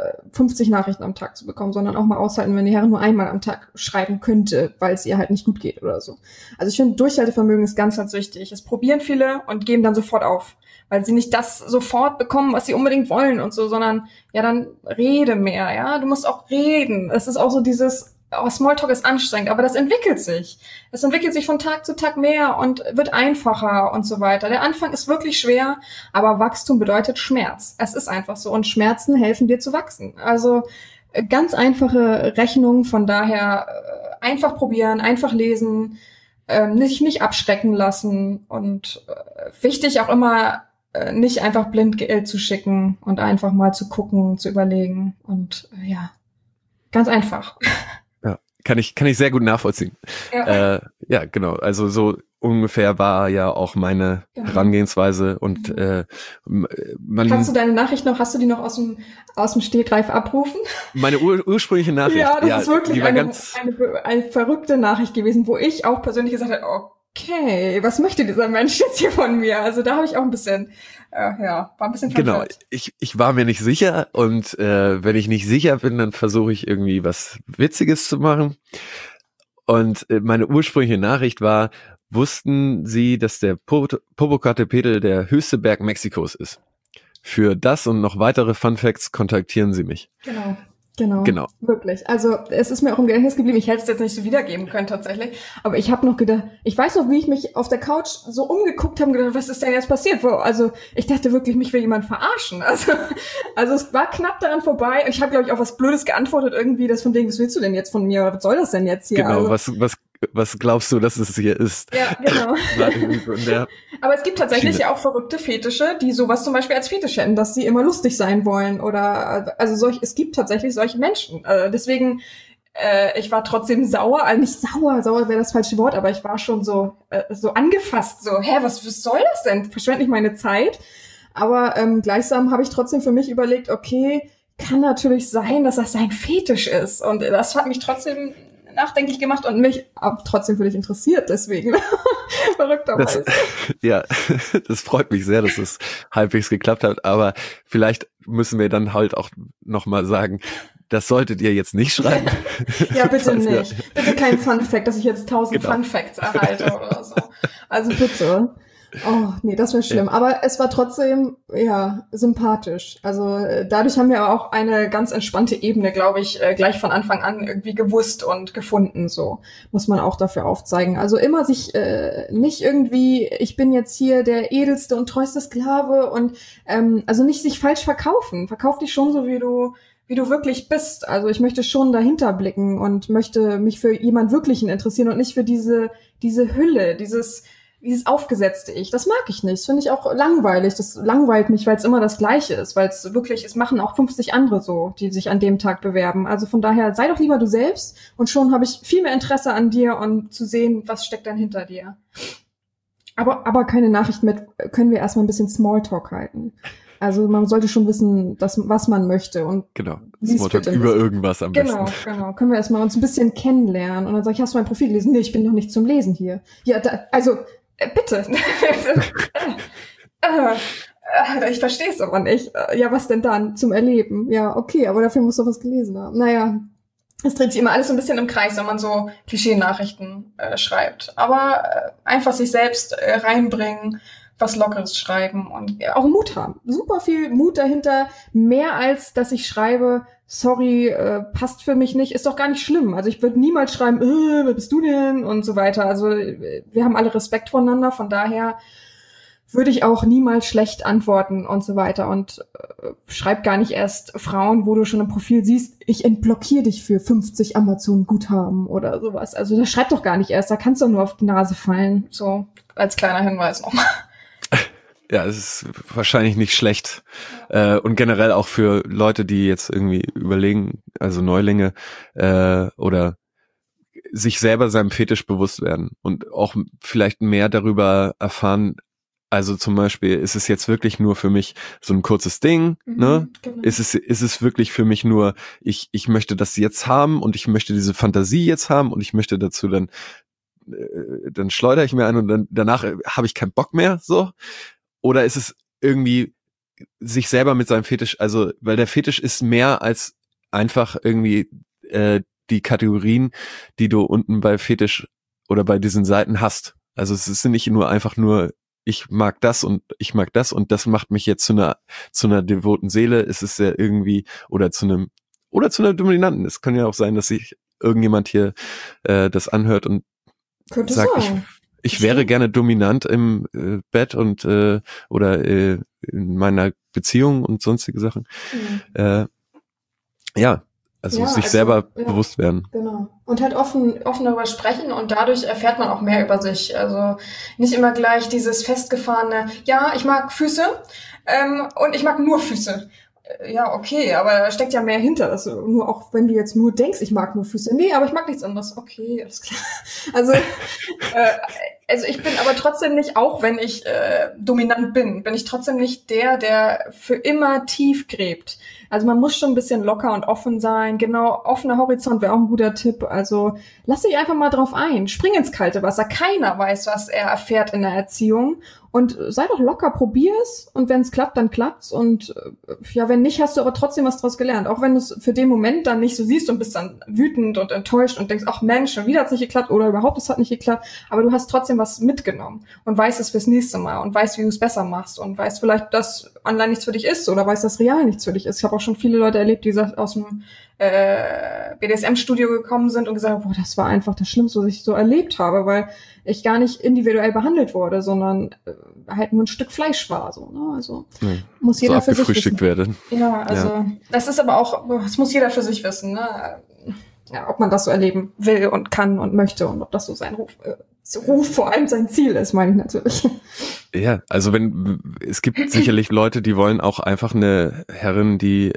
50 Nachrichten am Tag zu bekommen, sondern auch mal aushalten, wenn die Herren nur einmal am Tag schreiben könnte, weil es ihr halt nicht gut geht oder so. Also ich finde, Durchhaltevermögen ist ganz, ganz wichtig. Es probieren viele und geben dann sofort auf, weil sie nicht das sofort bekommen, was sie unbedingt wollen und so, sondern ja, dann rede mehr, ja. Du musst auch reden. Es ist auch so dieses, Smalltalk ist anstrengend, aber das entwickelt sich. Es entwickelt sich von Tag zu Tag mehr und wird einfacher und so weiter. Der Anfang ist wirklich schwer, aber Wachstum bedeutet Schmerz. Es ist einfach so und Schmerzen helfen dir zu wachsen. Also ganz einfache Rechnung, von daher einfach probieren, einfach lesen, sich nicht abschrecken lassen und wichtig auch immer nicht einfach blind Geld zu schicken und einfach mal zu gucken, zu überlegen und ganz einfach. Kann ich sehr gut nachvollziehen. Ja, genau. Also so ungefähr war ja auch meine Herangehensweise und Kannst du deine Nachricht noch, hast du die noch aus dem Stegreif abrufen? Meine ursprüngliche Nachricht. Ja, das ist wirklich eine verrückte Nachricht gewesen, wo ich auch persönlich gesagt habe, okay, was möchte dieser Mensch jetzt hier von mir? Also da habe ich auch ein bisschen, war ein bisschen verwirrt. Genau, ich war mir nicht sicher und wenn ich nicht sicher bin, dann versuche ich irgendwie was Witziges zu machen. Und meine ursprüngliche Nachricht war, wussten Sie, dass der Popocatépetl der höchste Berg Mexikos ist? Für das und noch weitere Fun Facts kontaktieren Sie mich. Genau. Wirklich. Also es ist mir auch im Gedächtnis geblieben. Ich hätte es jetzt nicht so wiedergeben können tatsächlich. Aber ich habe noch gedacht, ich weiß noch, wie ich mich auf der Couch so umgeguckt habe und gedacht, was ist denn jetzt passiert? Also ich dachte wirklich, mich will jemand verarschen. Also es war knapp daran vorbei. Und ich habe, glaube ich, auch was Blödes geantwortet irgendwie, das von wegen, was willst du denn jetzt von mir? Oder was soll das denn jetzt hier? Genau, also, was glaubst du, dass es hier ist? Ja, genau. Aber es gibt tatsächlich ja auch verrückte Fetische, die sowas zum Beispiel als Fetisch hätten, dass sie immer lustig sein wollen oder es gibt tatsächlich solche Menschen. Deswegen, ich war trotzdem sauer, nicht sauer wäre das falsche Wort, aber ich war schon so angefasst, so, was soll das denn? Verschwende nicht meine Zeit. Aber gleichsam habe ich trotzdem für mich überlegt, okay, kann natürlich sein, dass das sein Fetisch ist. Und das hat mich trotzdem nachdenklich gemacht und mich aber trotzdem für dich interessiert, deswegen. Verrückterweise. Ja, das freut mich sehr, dass es halbwegs geklappt hat, aber vielleicht müssen wir dann halt auch nochmal sagen, das solltet ihr jetzt nicht schreiben. Ja, bitte nicht. Bitte kein Fun Fact, dass ich jetzt 1000 Genau. Fun Facts erhalte oder so. Also bitte. Oh, nee, das wäre schlimm. Ja. Aber es war trotzdem, ja, sympathisch. Also dadurch haben wir aber auch eine ganz entspannte Ebene, glaube ich, gleich von Anfang an irgendwie gewusst und gefunden. So muss man auch dafür aufzeigen. Also immer sich nicht irgendwie, ich bin jetzt hier der edelste und treueste Sklave und also nicht sich falsch verkaufen. Verkauf dich schon so, wie du wirklich bist. Also ich möchte schon dahinter blicken und möchte mich für jemand Wirklichen interessieren und nicht für diese Hülle, dieses aufgesetzte Ich. Das mag ich nicht. Das finde ich auch langweilig. Das langweilt mich, weil es immer das Gleiche ist. Weil es wirklich, es machen auch 50 andere so, die sich an dem Tag bewerben. Also von daher, sei doch lieber du selbst. Und schon habe ich viel mehr Interesse an dir und zu sehen, was steckt dann hinter dir. Aber keine Nachricht mit, können wir erstmal ein bisschen Smalltalk halten. Also man sollte schon wissen, was man möchte. Und Genau, wie es Smalltalk bitte über ist. irgendwas am besten. Genau. Können wir erstmal uns ein bisschen kennenlernen. Und dann sage ich, hast du mein Profil gelesen? Nee, ich bin noch nicht zum Lesen hier. Ja, also, bitte. Ich verstehe es aber nicht. Ja, was denn dann? Zum Erleben. Ja, okay, aber dafür musst du was gelesen haben. Naja, es dreht sich immer alles so ein bisschen im Kreis, wenn man so Klischee-Nachrichten schreibt. Aber einfach sich selbst reinbringen, was Lockeres schreiben und auch Mut haben. Super viel Mut dahinter. Mehr als, dass ich schreibe, sorry, passt für mich nicht, ist doch gar nicht schlimm. Also ich würde niemals schreiben, wer bist du denn? Und so weiter. Also wir haben alle Respekt voneinander, von daher würde ich auch niemals schlecht antworten und so weiter. Und schreib gar nicht erst Frauen, wo du schon im Profil siehst, ich entblockiere dich für 50 Amazon-Guthaben oder sowas. Also das schreib doch gar nicht erst, da kannst du nur auf die Nase fallen. So als kleiner Hinweis nochmal. Ja, es ist wahrscheinlich nicht schlecht. Und generell auch für Leute, die jetzt irgendwie überlegen, also Neulinge, oder sich selber seinem Fetisch bewusst werden und auch vielleicht mehr darüber erfahren. Also zum Beispiel, ist es jetzt wirklich nur für mich so ein kurzes Ding, ne? Genau. Ist es wirklich für mich nur, ich möchte das jetzt haben und ich möchte diese Fantasie jetzt haben und ich möchte dazu dann schleudere ich mir ein und dann danach habe ich keinen Bock mehr, so. Oder ist es irgendwie sich selber mit seinem Fetisch, also, weil der Fetisch ist mehr als einfach irgendwie die Kategorien, die du unten bei Fetisch oder bei diesen Seiten hast. Also es ist nicht nur einfach nur, ich mag das und ich mag das und das macht mich jetzt zu einer devoten Seele. Es ist ja irgendwie, oder zu einer Dominanten. Es kann ja auch sein, dass sich irgendjemand hier das anhört und Könnte sagt, sein. ich wäre gerne dominant im Bett und oder in meiner Beziehung und sonstige Sachen. Ja, also Ja, sich also, selber ja. bewusst werden. Genau. Und halt offen darüber sprechen und dadurch erfährt man auch mehr über sich. Also nicht immer gleich dieses festgefahrene, ja, ich mag Füße und ich mag nur Füße. Ja, okay, aber da steckt ja mehr hinter. Also nur auch wenn du jetzt nur denkst, ich mag nur Füße. Nee, aber ich mag nichts anderes. Okay, alles klar. Also ich bin aber trotzdem nicht, auch wenn ich dominant bin ich trotzdem nicht der für immer tief gräbt. Also man muss schon ein bisschen locker und offen sein. Genau, offener Horizont wäre auch ein guter Tipp. Also lass dich einfach mal drauf ein. Spring ins kalte Wasser. Keiner weiß, was er erfährt in der Erziehung. Und sei doch locker, probier's. Und wenn es klappt, dann klappt's. Und ja, wenn nicht, hast du aber trotzdem was draus gelernt. Auch wenn du es für den Moment dann nicht so siehst und bist dann wütend und enttäuscht und denkst, ach Mensch, schon wieder hat's nicht geklappt oder überhaupt, es hat nicht geklappt. Aber du hast trotzdem was mitgenommen und weißt es fürs nächste Mal und weißt, wie du es besser machst und weißt vielleicht, dass online nichts für dich ist oder weißt, dass real nichts für dich ist. Ich habe auch schon viele Leute erlebt, die aus dem BDSM-Studio gekommen sind und gesagt haben, boah, das war einfach das Schlimmste, was ich so erlebt habe, weil ich gar nicht individuell behandelt wurde, sondern halt nur ein Stück Fleisch war. So, ne? Also muss jeder so für sich abgefrühstückt wissen. werden. Ja, also das ist aber auch, das muss jeder für sich wissen, ne? Ja, ob man das so erleben will und kann und möchte und ob das so sein Ruf vor allem sein Ziel ist, meine ich natürlich. Ja, also es gibt sicherlich Leute, die wollen auch einfach eine Herrin, die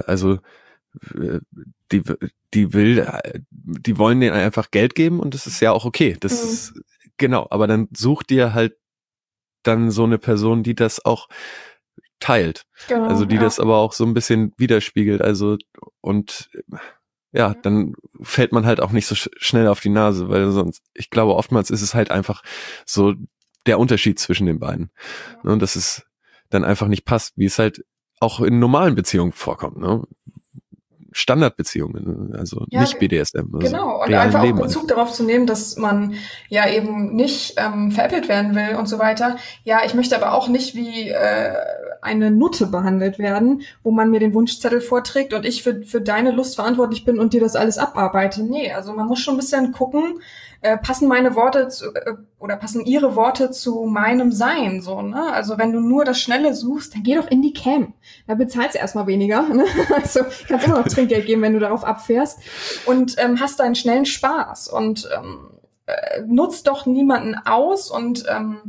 die wollen denen einfach Geld geben und das ist ja auch okay. Das ist genau, aber dann such dir halt dann so eine Person, die das auch teilt. Genau, Also die das aber auch so ein bisschen widerspiegelt. Also und ja, dann fällt man halt auch nicht so schnell auf die Nase, weil sonst, ich glaube, oftmals ist es halt einfach so der Unterschied zwischen den beiden. Ne, und dass es dann einfach nicht passt, wie es halt auch in normalen Beziehungen vorkommt, ne? Standardbeziehungen, also Ja, nicht BDSM. Also genau, und realen einfach auch Leben Bezug darauf zu nehmen, dass man ja eben nicht veräppelt werden will und so weiter. Ja, ich möchte aber auch nicht wie eine Nutte behandelt werden, wo man mir den Wunschzettel vorträgt und ich für deine Lust verantwortlich bin und dir das alles abarbeite. Nee, also man muss schon ein bisschen gucken, passen meine Worte oder passen ihre Worte zu meinem Sein, so, ne? Also wenn du nur das Schnelle suchst, dann geh doch in die Cam. Da bezahlst du erstmal weniger, ne? Also kannst immer noch Trinkgeld geben, wenn du darauf abfährst und hast deinen schnellen Spaß und nutzt doch niemanden aus und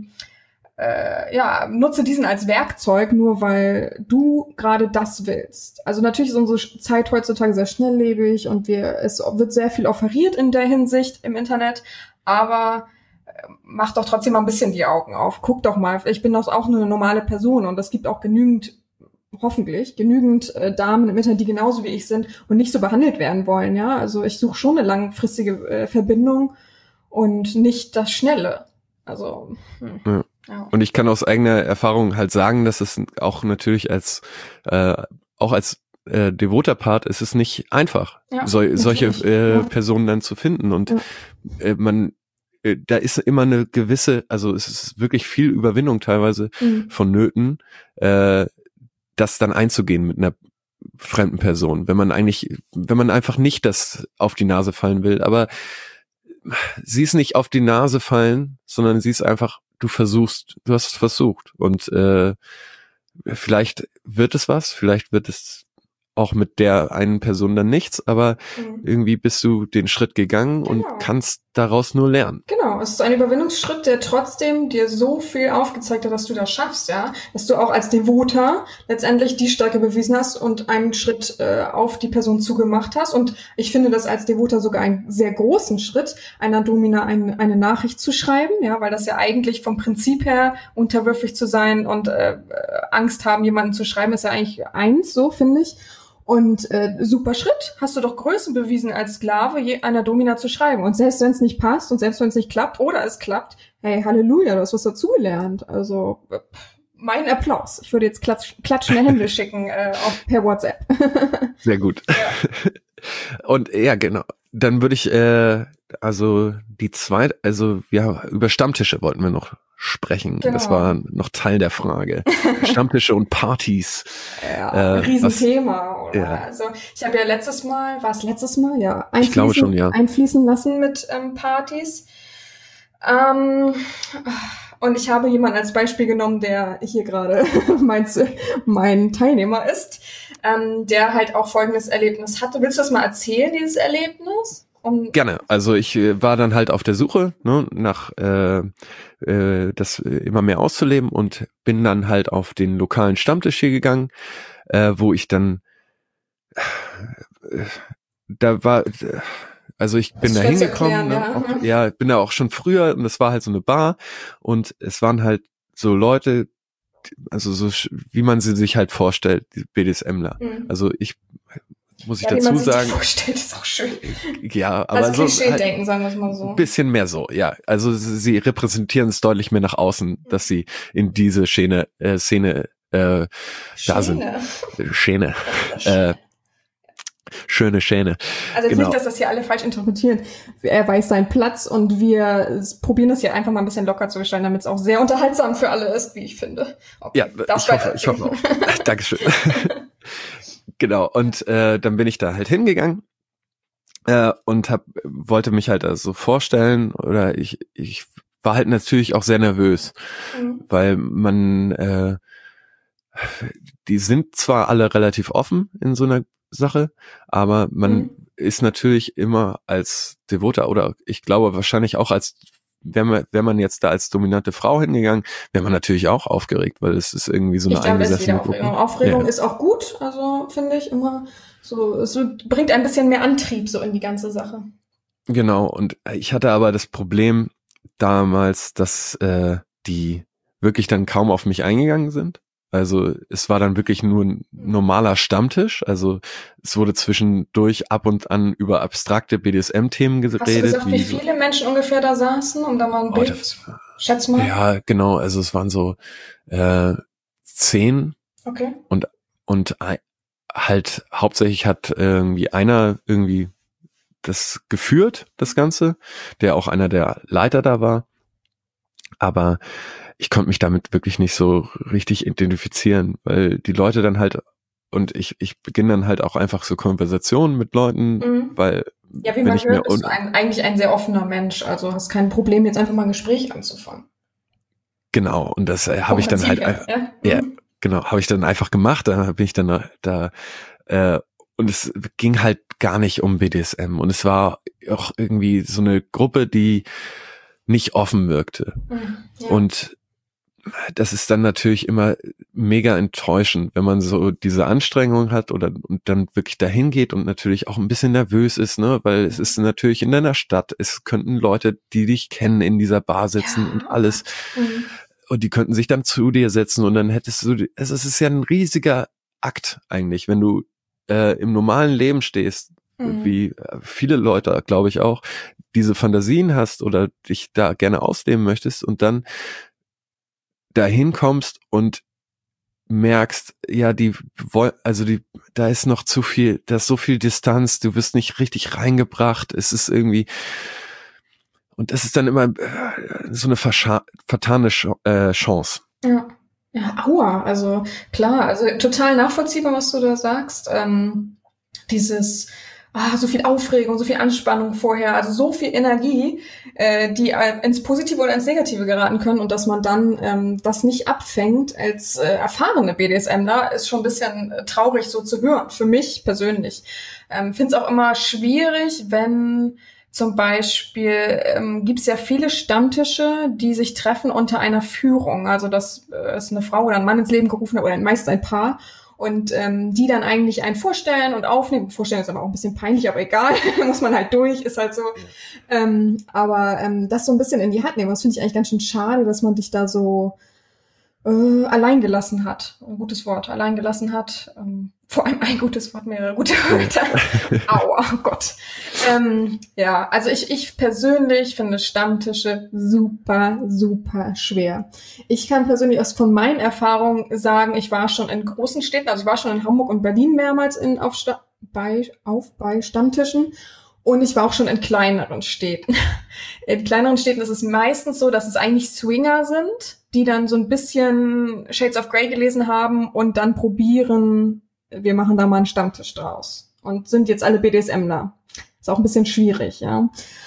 nutze diesen als Werkzeug, nur weil du gerade das willst. Also natürlich ist unsere Zeit heutzutage sehr schnelllebig und es wird sehr viel offeriert in der Hinsicht im Internet, aber mach doch trotzdem mal ein bisschen die Augen auf. Guck doch mal, ich bin doch auch nur eine normale Person und es gibt auch hoffentlich genügend Damen im Internet, die genauso wie ich sind und nicht so behandelt werden wollen, ja. Also ich suche schon eine langfristige Verbindung und nicht das Schnelle. Also, ja. Ja. Und ich kann aus eigener Erfahrung halt sagen, dass es auch natürlich als devoter Part ist es nicht einfach, Ja, solche ja. Personen dann zu finden. Und da ist immer eine gewisse, also es ist wirklich viel Überwindung teilweise vonnöten, das dann einzugehen mit einer fremden Person, wenn man einfach nicht das auf die Nase fallen will. Aber sie ist nicht auf die Nase fallen, sondern sie ist einfach, du hast es versucht. Und vielleicht wird es was, vielleicht wird es auch mit der einen Person dann nichts, aber irgendwie bist du den Schritt gegangen und kannst daraus nur lernen. Genau, es ist ein Überwindungsschritt, der trotzdem dir so viel aufgezeigt hat, dass du das schaffst, ja, dass du auch als Devoter letztendlich die Stärke bewiesen hast und einen Schritt auf die Person zugemacht hast. Und ich finde das als Devoter sogar einen sehr großen Schritt, einer Domina eine Nachricht zu schreiben, ja, weil das ja eigentlich vom Prinzip her unterwürfig zu sein und Angst haben, jemanden zu schreiben, ist ja eigentlich eins, so finde ich. Und super Schritt, hast du doch Größe bewiesen als Sklave einer Domina zu schreiben. Und selbst wenn es nicht passt und selbst wenn es nicht klappt oder es klappt, hey, Halleluja, du hast was dazugelernt. Also mein Applaus. Ich würde jetzt klatschende Hände schicken per WhatsApp. Sehr gut. Ja. Und ja, genau. Dann würde ich über Stammtische wollten wir noch sprechen. Genau. Das war noch Teil der Frage. Stammtische und Partys. Ja, Riesenthema. Oder? Ja. Also ich habe ja letztes Mal? Ja. Ich glaube schon, ja. Einfließen lassen mit Partys. Und ich habe jemanden als Beispiel genommen, der hier gerade mein Teilnehmer ist, der halt auch folgendes Erlebnis hatte. Willst du das mal erzählen, dieses Erlebnis? Gerne. Also ich war dann halt auf der Suche, ne, nach das immer mehr auszuleben und bin dann halt auf den lokalen Stammtisch hier gegangen, wo ich dann ich bin da hingekommen, ne, bin da auch schon früher und das war halt so eine Bar und es waren halt so Leute, also so wie man sie sich halt vorstellt, die BDSMler. Also muss ich dazu sagen. Sich vorstellt, ist auch schön. Ja, aber also so Klischee-Denken, halt sagen wir es mal so. Ein bisschen mehr so, ja. Also sie repräsentieren es deutlich mehr nach außen, dass sie in diese Szene da sind. Schöne Schäne. Also jetzt nicht, dass das hier alle falsch interpretieren. Er weiß seinen Platz und wir probieren es hier einfach mal ein bisschen locker zu gestalten, damit es auch sehr unterhaltsam für alle ist, wie ich finde. Okay, ja, ich hoffe auch. Dankeschön. Genau, und dann bin ich da halt hingegangen und wollte mich halt also vorstellen, oder ich war halt natürlich auch sehr nervös, weil die sind zwar alle relativ offen in so einer Sache, aber man ist natürlich immer als Devoter oder ich glaube wahrscheinlich auch wäre man jetzt da als dominante Frau hingegangen, wäre man natürlich auch aufgeregt, weil es ist irgendwie so eine eingesessene Gruppe. Aufregung ist auch gut, also finde ich immer so, es bringt ein bisschen mehr Antrieb so in die ganze Sache. Genau, und ich hatte aber das Problem damals, dass die wirklich dann kaum auf mich eingegangen sind. Also es war dann wirklich nur ein normaler Stammtisch. Also es wurde zwischendurch ab und an über abstrakte BDSM-Themen geredet. Hast du gesagt, wie viele Menschen ungefähr da saßen, um da mal ein Bild? Schätz mal. Ja, genau. Also es waren so 10. Okay. Und halt hauptsächlich hat irgendwie einer irgendwie das geführt, das Ganze, der auch einer der Leiter da war. Aber ich konnte mich damit wirklich nicht so richtig identifizieren, weil die Leute dann halt, und ich beginne dann halt auch einfach so Konversationen mit Leuten, weil ja, wie man hört, bist du eigentlich ein sehr offener Mensch, also hast kein Problem, jetzt einfach mal ein Gespräch anzufangen. Genau, und das habe ich dann halt genau, habe ich dann einfach gemacht, da bin ich dann da und es ging halt gar nicht um BDSM und es war auch irgendwie so eine Gruppe, die nicht offen wirkte. Ja. Und das ist dann natürlich immer mega enttäuschend, wenn man so diese Anstrengung hat und dann wirklich dahin geht und natürlich auch ein bisschen nervös ist, ne, weil es ist natürlich in deiner Stadt, es könnten Leute, die dich kennen, in dieser Bar sitzen und alles. Und die könnten sich dann zu dir setzen und dann hättest du, es ist ja ein riesiger Akt eigentlich, wenn du im normalen Leben stehst, wie viele Leute, glaube ich auch, diese Fantasien hast oder dich da gerne ausleben möchtest und dann dahin kommst und merkst, ja, da ist noch zu viel, da ist so viel Distanz, du wirst nicht richtig reingebracht, es ist irgendwie, und das ist dann immer so eine vertane Chance. Ja. Ja, aua, also klar, also total nachvollziehbar, was du da sagst. Dieses so viel Aufregung, so viel Anspannung vorher, also so viel Energie, die ins Positive oder ins Negative geraten können und dass man dann das nicht abfängt als erfahrene BDSMler, ist schon ein bisschen traurig so zu hören, für mich persönlich. Finde es auch immer schwierig, wenn zum Beispiel gibt es ja viele Stammtische, die sich treffen unter einer Führung, also dass es eine Frau oder ein Mann ins Leben gerufen hat oder meist ein Paar und die dann eigentlich einen vorstellen und aufnehmen. Vorstellen ist aber auch ein bisschen peinlich, aber egal, muss man halt durch, ist halt so. Aber das so ein bisschen in die Hand nehmen, das finde ich eigentlich ganz schön schade, dass man dich da so allein gelassen hat. Ein gutes Wort, allein gelassen hat. Vor allem ein gutes Wort, mehrere gute Wörter. Aua, oh Gott. Ja, also ich persönlich finde Stammtische super, super schwer. Ich kann persönlich von meinen Erfahrungen sagen, ich war schon in großen Städten, also ich war schon in Hamburg und Berlin mehrmals bei Stammtischen. Und ich war auch schon in kleineren Städten. In kleineren Städten ist es meistens so, dass es eigentlich Swinger sind, die dann so ein bisschen Shades of Grey gelesen haben und dann probieren, wir machen da mal einen Stammtisch draus. Und sind jetzt alle BDSMler. Ist auch ein bisschen schwierig, ja.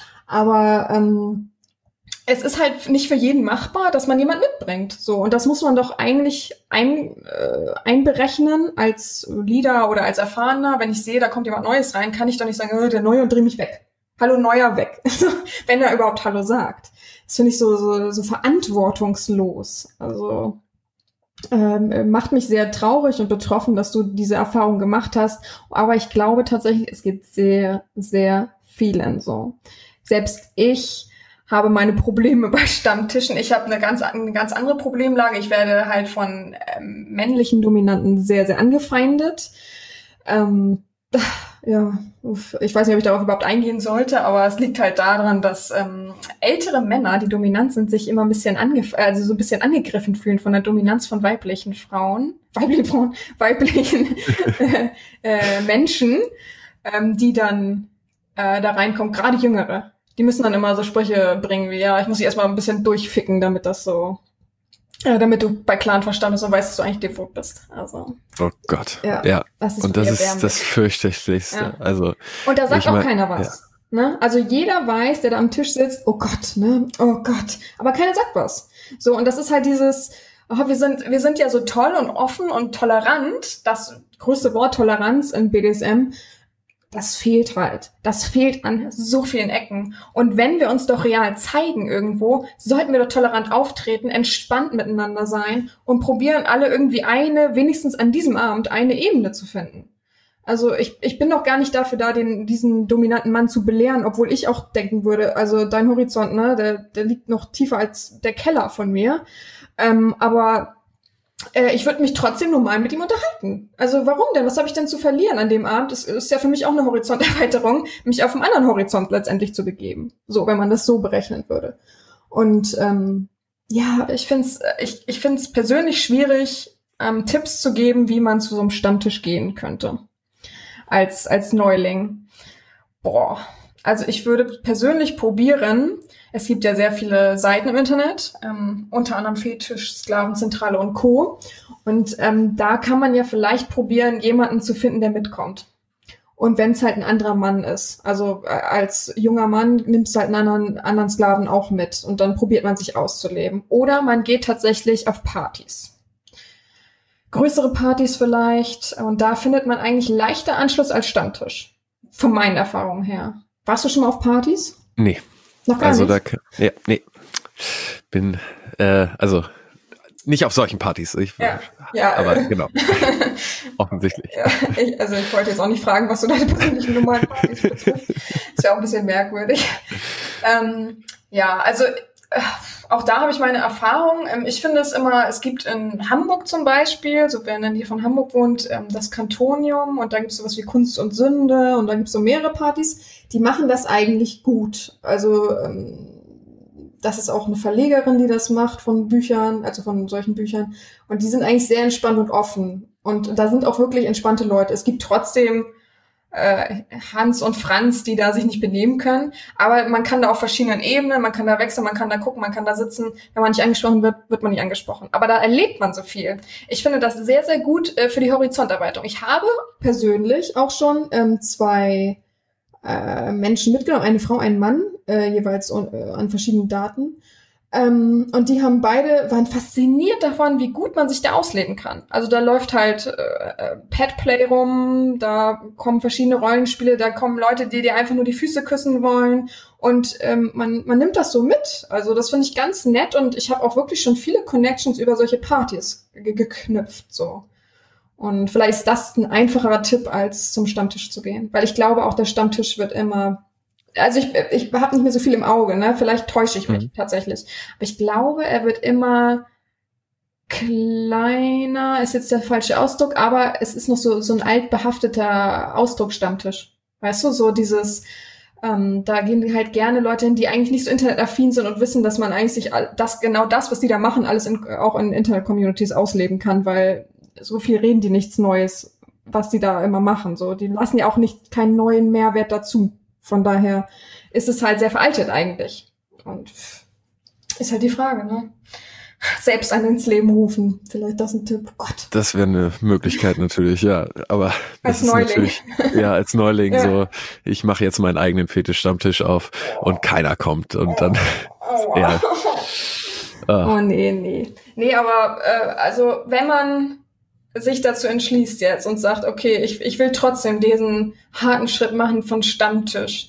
Aber es ist halt nicht für jeden machbar, dass man jemand mitbringt. So, und das muss man doch eigentlich einberechnen als Leader oder als Erfahrener. Wenn ich sehe, da kommt jemand Neues rein, kann ich doch nicht sagen, der Neue und dreh mich weg. Hallo Neuer weg. Wenn er überhaupt Hallo sagt. Das finde ich so verantwortungslos. Also macht mich sehr traurig und betroffen, dass du diese Erfahrung gemacht hast. Aber ich glaube tatsächlich, es geht sehr, sehr vielen so. Selbst ich habe meine Probleme bei Stammtischen. Ich habe eine ganz andere Problemlage. Ich werde halt von männlichen Dominanten sehr, sehr angefeindet. Ja, ich weiß nicht, ob ich darauf überhaupt eingehen sollte, aber es liegt halt daran, dass ältere Männer, die dominant sind, sich immer ein bisschen so ein bisschen angegriffen fühlen von der Dominanz von weiblichen Menschen, die dann da reinkommen, gerade Jüngere. Die müssen dann immer so Sprüche bringen wie, ja, ich muss dich erstmal ein bisschen durchficken, damit das so, damit du bei Clan verstanden bist und weißt, dass du eigentlich devot bist. Also. Oh Gott. Ja. Das ist und das ist das fürchterlichste. Ja. Also. Und da sagt auch keiner was. Ja. Ne? Also jeder weiß, der da am Tisch sitzt, oh Gott, ne? Oh Gott. Aber keiner sagt was. So, und das ist halt dieses, wir sind ja so toll und offen und tolerant, das größte Wort Toleranz in BDSM, das fehlt halt. Das fehlt an so vielen Ecken. Und wenn wir uns doch real zeigen irgendwo, sollten wir doch tolerant auftreten, entspannt miteinander sein und probieren alle irgendwie wenigstens an diesem Abend eine Ebene zu finden. Also ich bin doch gar nicht dafür da, diesen dominanten Mann zu belehren, obwohl ich auch denken würde, also dein Horizont, ne, der liegt noch tiefer als der Keller von mir. Aber Ich würde mich trotzdem normal mit ihm unterhalten. Also warum denn? Was habe ich denn zu verlieren an dem Abend? Das ist ja für mich auch eine Horizonterweiterung, mich auf einen anderen Horizont letztendlich zu begeben. So, wenn man das so berechnen würde. Und ich find's persönlich schwierig, Tipps zu geben, wie man zu so einem Stammtisch gehen könnte. Als Neuling. Also ich würde persönlich probieren, es gibt ja sehr viele Seiten im Internet, unter anderem Fetisch, Sklavenzentrale und Co. Und da kann man ja vielleicht probieren, jemanden zu finden, der mitkommt. Und wenn es halt ein anderer Mann ist, also als junger Mann nimmst du halt einen anderen Sklaven auch mit und dann probiert man sich auszuleben. Oder man geht tatsächlich auf Partys. Größere Partys vielleicht, und da findet man eigentlich leichter Anschluss als Stammtisch. Von meinen Erfahrungen her. Warst du schon mal auf Partys? Nee. Noch gar nicht? Nee. Bin, nicht auf solchen Partys. Aber genau. Offensichtlich. Ja, ich wollte jetzt auch nicht fragen, was so deine persönlichen normalen Partys betrifft. Ist ja auch ein bisschen merkwürdig. Auch da habe ich meine Erfahrung. Ich finde es gibt in Hamburg zum Beispiel, so wer in der Nähe von Hamburg wohnt, das Kantonium, und da gibt es sowas wie Kunst und Sünde, und da gibt es so mehrere Partys, die machen das eigentlich gut. Also das ist auch eine Verlegerin, die das macht von Büchern, also von solchen Büchern, und die sind eigentlich sehr entspannt und offen, und da sind auch wirklich entspannte Leute. Es gibt trotzdem Hans und Franz, die da sich nicht benehmen können. Aber man kann da auf verschiedenen Ebenen, man kann da wechseln, man kann da gucken, man kann da sitzen. Wenn man nicht angesprochen wird, wird man nicht angesprochen. Aber da erlebt man so viel. Ich finde das sehr, sehr gut für die Horizonterweiterung. Ich habe persönlich auch schon 2 Menschen mitgenommen, eine Frau, einen Mann, jeweils an verschiedenen Daten. Und die waren fasziniert davon, wie gut man sich da ausleben kann. Also da läuft halt Petplay rum, da kommen verschiedene Rollenspiele, da kommen Leute, die dir einfach nur die Füße küssen wollen, und man nimmt das so mit. Also das finde ich ganz nett, und ich habe auch wirklich schon viele Connections über solche Partys geknüpft, so. Und vielleicht ist das ein einfacherer Tipp, als zum Stammtisch zu gehen. Weil ich glaube, auch der Stammtisch wird immer... Also ich habe nicht mehr so viel im Auge, ne? Vielleicht täusche ich mich tatsächlich. Aber ich glaube, er wird immer kleiner, ist jetzt der falsche Ausdruck, aber es ist noch so ein altbehafteter Ausdrucksstammtisch. Weißt du, so dieses, da gehen halt gerne Leute hin, die eigentlich nicht so internetaffin sind und wissen, dass man eigentlich sich das, was die da machen, alles auch in Internet-Communities ausleben kann, weil so viel reden die nichts Neues, was die da immer machen. So, die lassen ja auch keinen neuen Mehrwert dazu. Von daher ist es halt sehr veraltet eigentlich. Und ist halt die Frage, ne? Selbst einen ins Leben rufen. Vielleicht das ein Tipp. Gott. Das wäre eine Möglichkeit natürlich, ja. Aber als das Neuling. Ist natürlich, ja, als Neuling Ja. so, ich mache jetzt meinen eigenen Fetisch-Stammtisch auf und keiner kommt. Und dann, ja. Oh, nee. Nee, aber also wenn man sich dazu entschließt jetzt und sagt, okay, ich will trotzdem diesen harten Schritt machen von Stammtisch.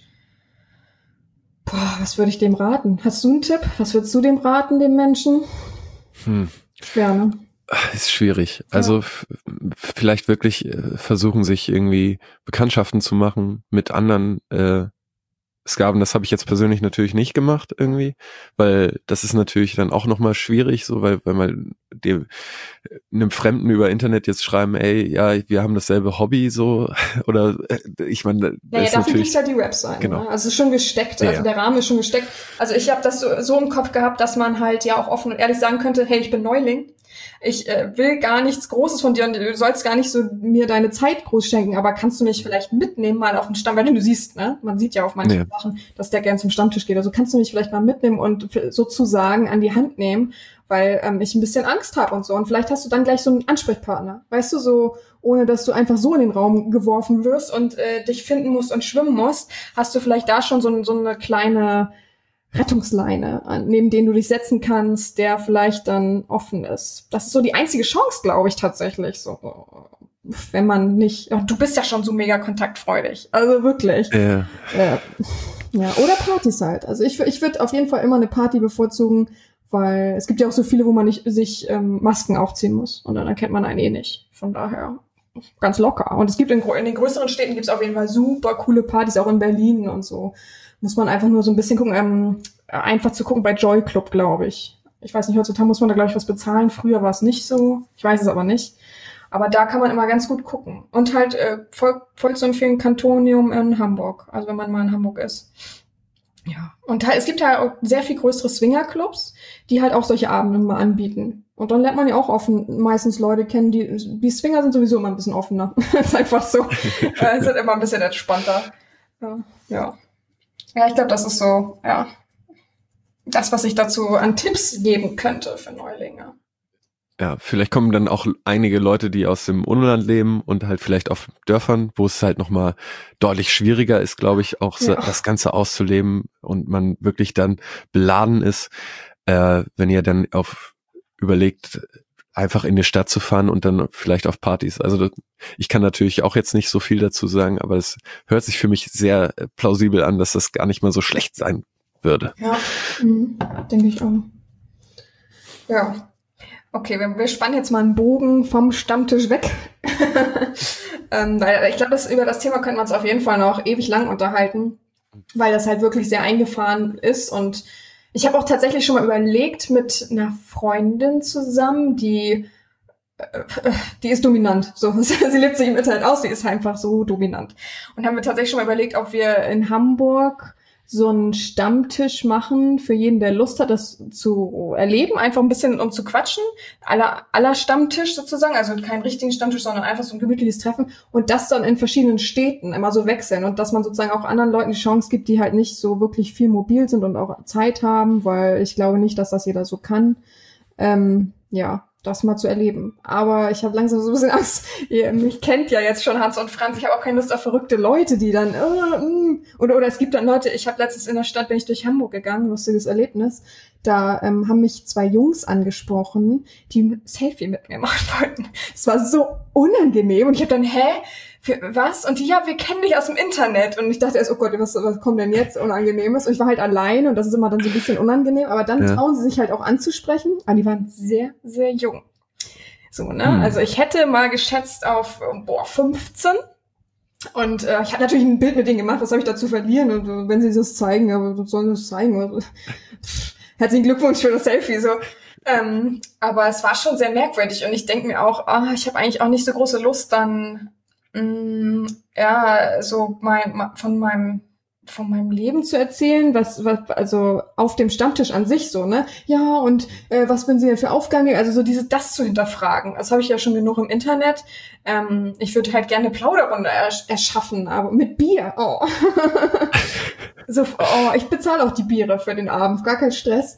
Was würde ich dem raten? Hast du einen Tipp? Was würdest du dem raten, dem Menschen? Schwer, ne? Ist schwierig. Also vielleicht wirklich versuchen, sich irgendwie Bekanntschaften zu machen mit anderen Sklaven. Das habe ich jetzt persönlich natürlich nicht gemacht irgendwie, weil das ist natürlich dann auch nochmal schwierig, so weil man einem Fremden über Internet jetzt schreiben, ey, ja, wir haben dasselbe Hobby, so, oder ich meine, naja, dafür gibt's ja die Website. Genau. Ne? Also es ist schon gesteckt, also der Rahmen ist schon gesteckt. Also ich habe das so im Kopf gehabt, dass man halt ja auch offen und ehrlich sagen könnte, hey, ich bin Neuling. Ich will gar nichts Großes von dir und du sollst gar nicht so mir deine Zeit groß schenken, aber kannst du mich vielleicht mitnehmen mal auf den Stamm, weil du siehst, ne? Man sieht ja auf manchen Sachen, dass der gern zum Stammtisch geht. Also kannst du mich vielleicht mal mitnehmen und sozusagen an die Hand nehmen, weil ich ein bisschen Angst habe und so. Und vielleicht hast du dann gleich so einen Ansprechpartner, weißt du, so ohne dass du einfach so in den Raum geworfen wirst und dich finden musst und schwimmen musst, hast du vielleicht da schon so eine kleine Rettungsleine, neben denen du dich setzen kannst, der vielleicht dann offen ist. Das ist so die einzige Chance, glaube ich, tatsächlich. So, wenn man nicht... Du bist ja schon so mega kontaktfreudig. Also wirklich. Ja. Ja, oder Partys halt. Also ich würde auf jeden Fall immer eine Party bevorzugen, weil es gibt ja auch so viele, wo man nicht sich Masken aufziehen muss. Und dann erkennt man einen eh nicht. Von daher ganz locker. Und es gibt in den größeren Städten gibt's auf jeden Fall super coole Partys, auch in Berlin und so. Muss man einfach nur so ein bisschen gucken, einfach zu gucken bei Joy Club, glaube ich. Ich weiß nicht, heutzutage muss man da, glaube ich, was bezahlen. Früher war es nicht so. Ich weiß es aber nicht. Aber da kann man immer ganz gut gucken. Und halt voll zu empfehlen, Kantonium in Hamburg. Also wenn man mal in Hamburg ist. Ja. Und es gibt ja auch sehr viel größere Swingerclubs, die halt auch solche Abende mal anbieten. Und dann lernt man ja auch meistens Leute kennen, die Swinger sind sowieso immer ein bisschen offener. Ist einfach so. Sind immer ein bisschen entspannter. Ja. Ja, ich glaube, das ist so, ja, das, was ich dazu an Tipps geben könnte für Neulinge. Ja, vielleicht kommen dann auch einige Leute, die aus dem Unland leben und halt vielleicht auf Dörfern, wo es halt nochmal deutlich schwieriger ist, glaube ich, auch das Ganze auszuleben und man wirklich dann beladen ist, wenn ihr dann überlegt, einfach in die Stadt zu fahren und dann vielleicht auf Partys. Also ich kann natürlich auch jetzt nicht so viel dazu sagen, aber es hört sich für mich sehr plausibel an, dass das gar nicht mal so schlecht sein würde. Ja, denke ich auch. Ja. Okay, wir spannen jetzt mal einen Bogen vom Stammtisch weg. Weil ich glaube, über das Thema könnten wir uns auf jeden Fall noch ewig lang unterhalten, weil das halt wirklich sehr eingefahren ist. Und ich habe auch tatsächlich schon mal überlegt, mit einer Freundin zusammen, die ist dominant. So, sie lebt sich im Internet aus, sie ist einfach so dominant. Und haben wir tatsächlich schon mal überlegt, ob wir in Hamburg so einen Stammtisch machen für jeden, der Lust hat, das zu erleben, einfach ein bisschen um zu quatschen, aller Stammtisch sozusagen, also keinen richtigen Stammtisch, sondern einfach so ein gemütliches Treffen und das dann in verschiedenen Städten immer so wechseln und dass man sozusagen auch anderen Leuten die Chance gibt, die halt nicht so wirklich viel mobil sind und auch Zeit haben, weil ich glaube nicht, dass das jeder so kann, das mal zu erleben. Aber ich habe langsam so ein bisschen Angst. Mich kennt ja jetzt schon Hans und Franz. Ich habe auch keine Lust auf verrückte Leute, die dann oder es gibt dann Leute, ich habe letztens in der Stadt, bin ich durch Hamburg gegangen, lustiges Erlebnis, da haben mich 2 Jungs angesprochen, die ein Selfie mit mir machen wollten. Es war so unangenehm und ich habe dann, für was? Und die, ja, wir kennen dich aus dem Internet. Und ich dachte erst, oh Gott, was kommt denn jetzt Unangenehmes? Und ich war halt allein und das ist immer dann so ein bisschen unangenehm. Aber dann trauen sie sich halt auch anzusprechen. Aber die waren sehr, sehr jung. So, ne? Also ich hätte mal geschätzt auf 15. Und ich habe natürlich ein Bild mit denen gemacht. Was soll ich dazu verlieren? Und wenn sie das zeigen, aber was sollen sie das zeigen? Herzlichen Glückwunsch für das Selfie. So. Aber es war schon sehr merkwürdig. Und ich denke mir auch, ich habe eigentlich auch nicht so große Lust, dann so von meinem Leben zu erzählen, was also auf dem Stammtisch an sich so, ne? Ja, und was bin Sie denn für Aufgaben? Also so das zu hinterfragen. Das habe ich ja schon genug im Internet. Ich würde halt gerne eine Plauderrunde erschaffen, aber mit Bier. Oh. Ich bezahle auch die Biere für den Abend, gar kein Stress.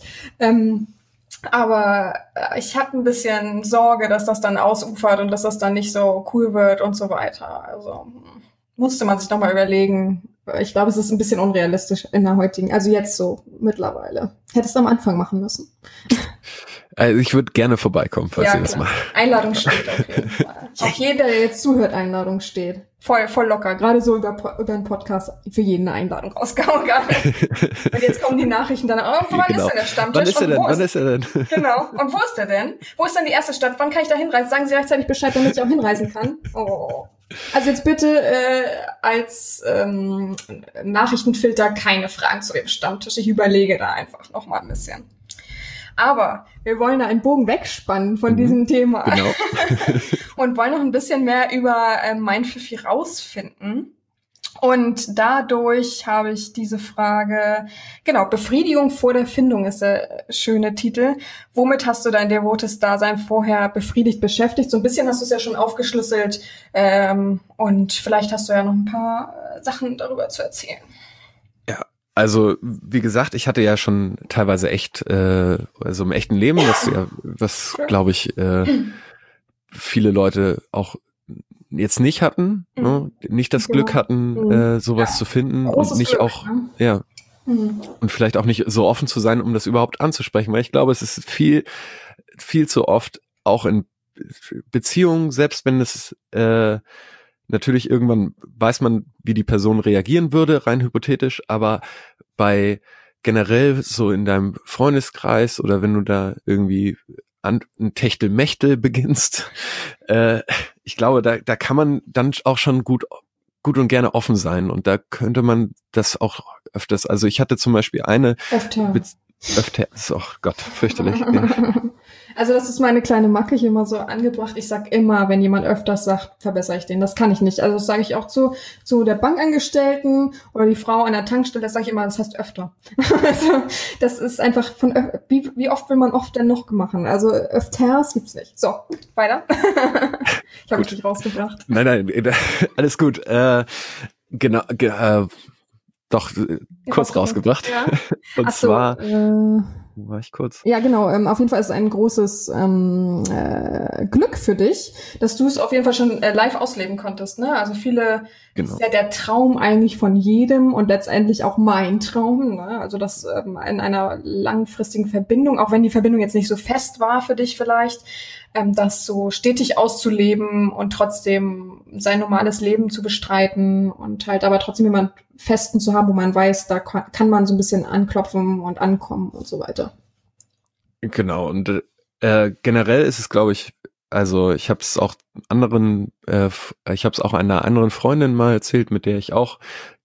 Aber ich habe ein bisschen Sorge, dass das dann ausufert und dass das dann nicht so cool wird und so weiter. Also musste man sich nochmal überlegen. Ich glaube, es ist ein bisschen unrealistisch in der heutigen, also jetzt so mittlerweile. Hättest du am Anfang machen müssen. Also ich würde gerne vorbeikommen, falls ihr das macht. Einladung steht auf jeden Fall. Auch jeder, der jetzt zuhört, Einladung steht. Voll locker. Gerade so über einen Podcast für jeden eine Einladung rausgehauen. Und jetzt kommen die Nachrichten dann, wann ist denn der Stammtisch? Wann ist er denn? Genau. Und wo ist der denn? Wo ist denn die erste Stadt? Wann kann ich da hinreisen? Sagen Sie rechtzeitig Bescheid, damit ich auch hinreisen kann. Oh. Also jetzt bitte als Nachrichtenfilter keine Fragen zu dem Stammtisch. Ich überlege da einfach noch mal ein bisschen. Aber wir wollen da einen Bogen wegspannen von diesem Thema. Genau. Und wollen noch ein bisschen mehr über Mein Pfiffi rausfinden. Und dadurch habe ich diese Frage, Befriedigung vor der Findung ist der schöne Titel. Womit hast du dein devotes Dasein vorher befriedigt beschäftigt? So ein bisschen hast du es ja schon aufgeschlüsselt. Und vielleicht hast du ja noch ein paar Sachen darüber zu erzählen. Ja. Also, wie gesagt, ich hatte ja schon teilweise also im echten Leben, was glaube ich, viele Leute auch jetzt nicht hatten, ne? Nicht das Glück hatten, sowas zu finden großes und nicht Glück, auch, und vielleicht auch nicht so offen zu sein, um das überhaupt anzusprechen, weil ich glaube, es ist viel, viel zu oft auch in Beziehungen, selbst wenn es natürlich irgendwann weiß man, wie die Person reagieren würde, rein hypothetisch, aber bei generell so in deinem Freundeskreis oder wenn du da irgendwie ein Techtelmechtel beginnst, ich glaube, da kann man dann auch schon gut und gerne offen sein und da könnte man das auch öfters, also ich hatte zum Beispiel Öfter ist auch Gott, fürchterlich. Also das ist meine kleine Macke hier immer so angebracht. Ich sag immer, wenn jemand öfters sagt, verbessere ich den. Das kann ich nicht. Also das sage ich auch zu der Bankangestellten oder die Frau an der Tankstelle. Das sage ich immer, das heißt öfter. Also das ist einfach wie oft will man oft denn noch machen? Also öfters gibt's nicht. So, weiter. Ich habe dich rausgebracht. Nein, alles gut. Genau, doch, kurz rausgebracht. Ja. Und zwar, wo war ich kurz? Ja, genau. Auf jeden Fall ist es ein großes Glück für dich, dass du es auf jeden Fall schon live ausleben konntest. Ne? Also viele, genau. Ist ja der Traum eigentlich von jedem und letztendlich auch mein Traum. Ne? Also das in einer langfristigen Verbindung, auch wenn die Verbindung jetzt nicht so fest war für dich vielleicht, das so stetig auszuleben und trotzdem sein normales Leben zu bestreiten und halt aber trotzdem jemand Festen zu haben, wo man weiß, da kann man so ein bisschen anklopfen und ankommen und so weiter. Genau, und generell ist es, glaube ich, also ich habe es auch einer anderen Freundin mal erzählt, mit der ich auch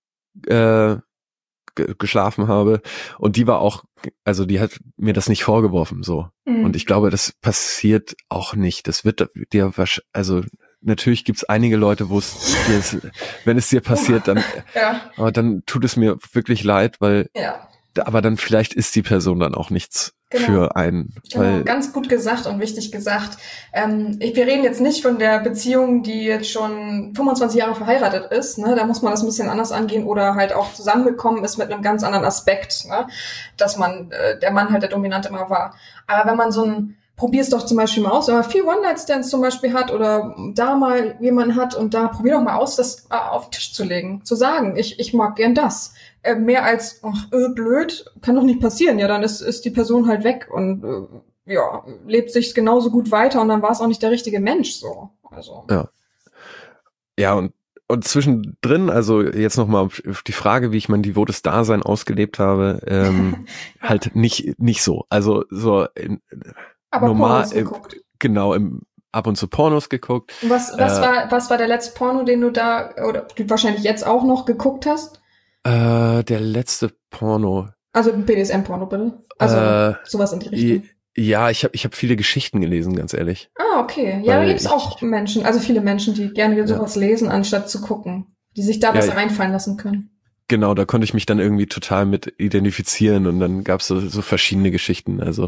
geschlafen habe, und die war auch, also die hat mir das nicht vorgeworfen, so. Und ich glaube, das passiert auch nicht. Das wird dir wahrscheinlich, also natürlich gibt's einige Leute, wenn es dir passiert, dann, aber dann tut es mir wirklich leid, weil, aber dann vielleicht ist die Person dann auch nichts für einen. Genau, ganz gut gesagt und wichtig gesagt. Wir reden jetzt nicht von der Beziehung, die jetzt schon 25 Jahre verheiratet ist. Ne? Da muss man das ein bisschen anders angehen oder halt auch zusammengekommen ist mit einem ganz anderen Aspekt, ne? Dass der Mann halt der Dominante immer war. Aber wenn man probier es doch zum Beispiel mal aus, wenn man viel One-Night-Stands zum Beispiel hat oder da mal jemanden hat und da probier doch mal aus, das auf den Tisch zu legen, zu sagen, ich mag gern das. Mehr als, blöd, kann doch nicht passieren. Ja, dann ist die Person halt weg und lebt sich genauso gut weiter und dann war es auch nicht der richtige Mensch so. Also. Ja, und zwischendrin, also jetzt nochmal auf die Frage, wie ich mein devotes Dasein ausgelebt habe, halt nicht so. Also so aber normal, Pornos geguckt. Genau, ab und zu Pornos geguckt. Was war der letzte Porno, den du da, oder du wahrscheinlich jetzt auch noch geguckt hast? Der letzte Porno. Also BDSM-Porno, bitte? Also sowas in die Richtung. Ja, ich hab viele Geschichten gelesen, ganz ehrlich. Ah, okay. Ja, da gibt's auch Menschen, also viele Menschen, die gerne sowas lesen, anstatt zu gucken. Die sich da besser reinfallen lassen können. Genau, da konnte ich mich dann irgendwie total mit identifizieren und dann gab's so verschiedene Geschichten, also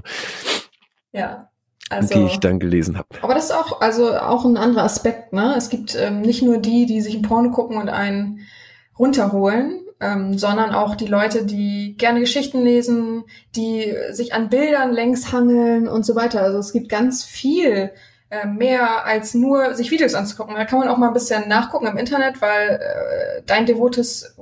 die ich dann gelesen habe. Aber das ist auch ein anderer Aspekt, ne? Es gibt nicht nur die sich ein Porno gucken und einen runterholen, sondern auch die Leute, die gerne Geschichten lesen, die sich an Bildern längs hangeln und so weiter. Also es gibt ganz viel mehr als nur sich Videos anzugucken. Da kann man auch mal ein bisschen nachgucken im Internet, weil dein devotes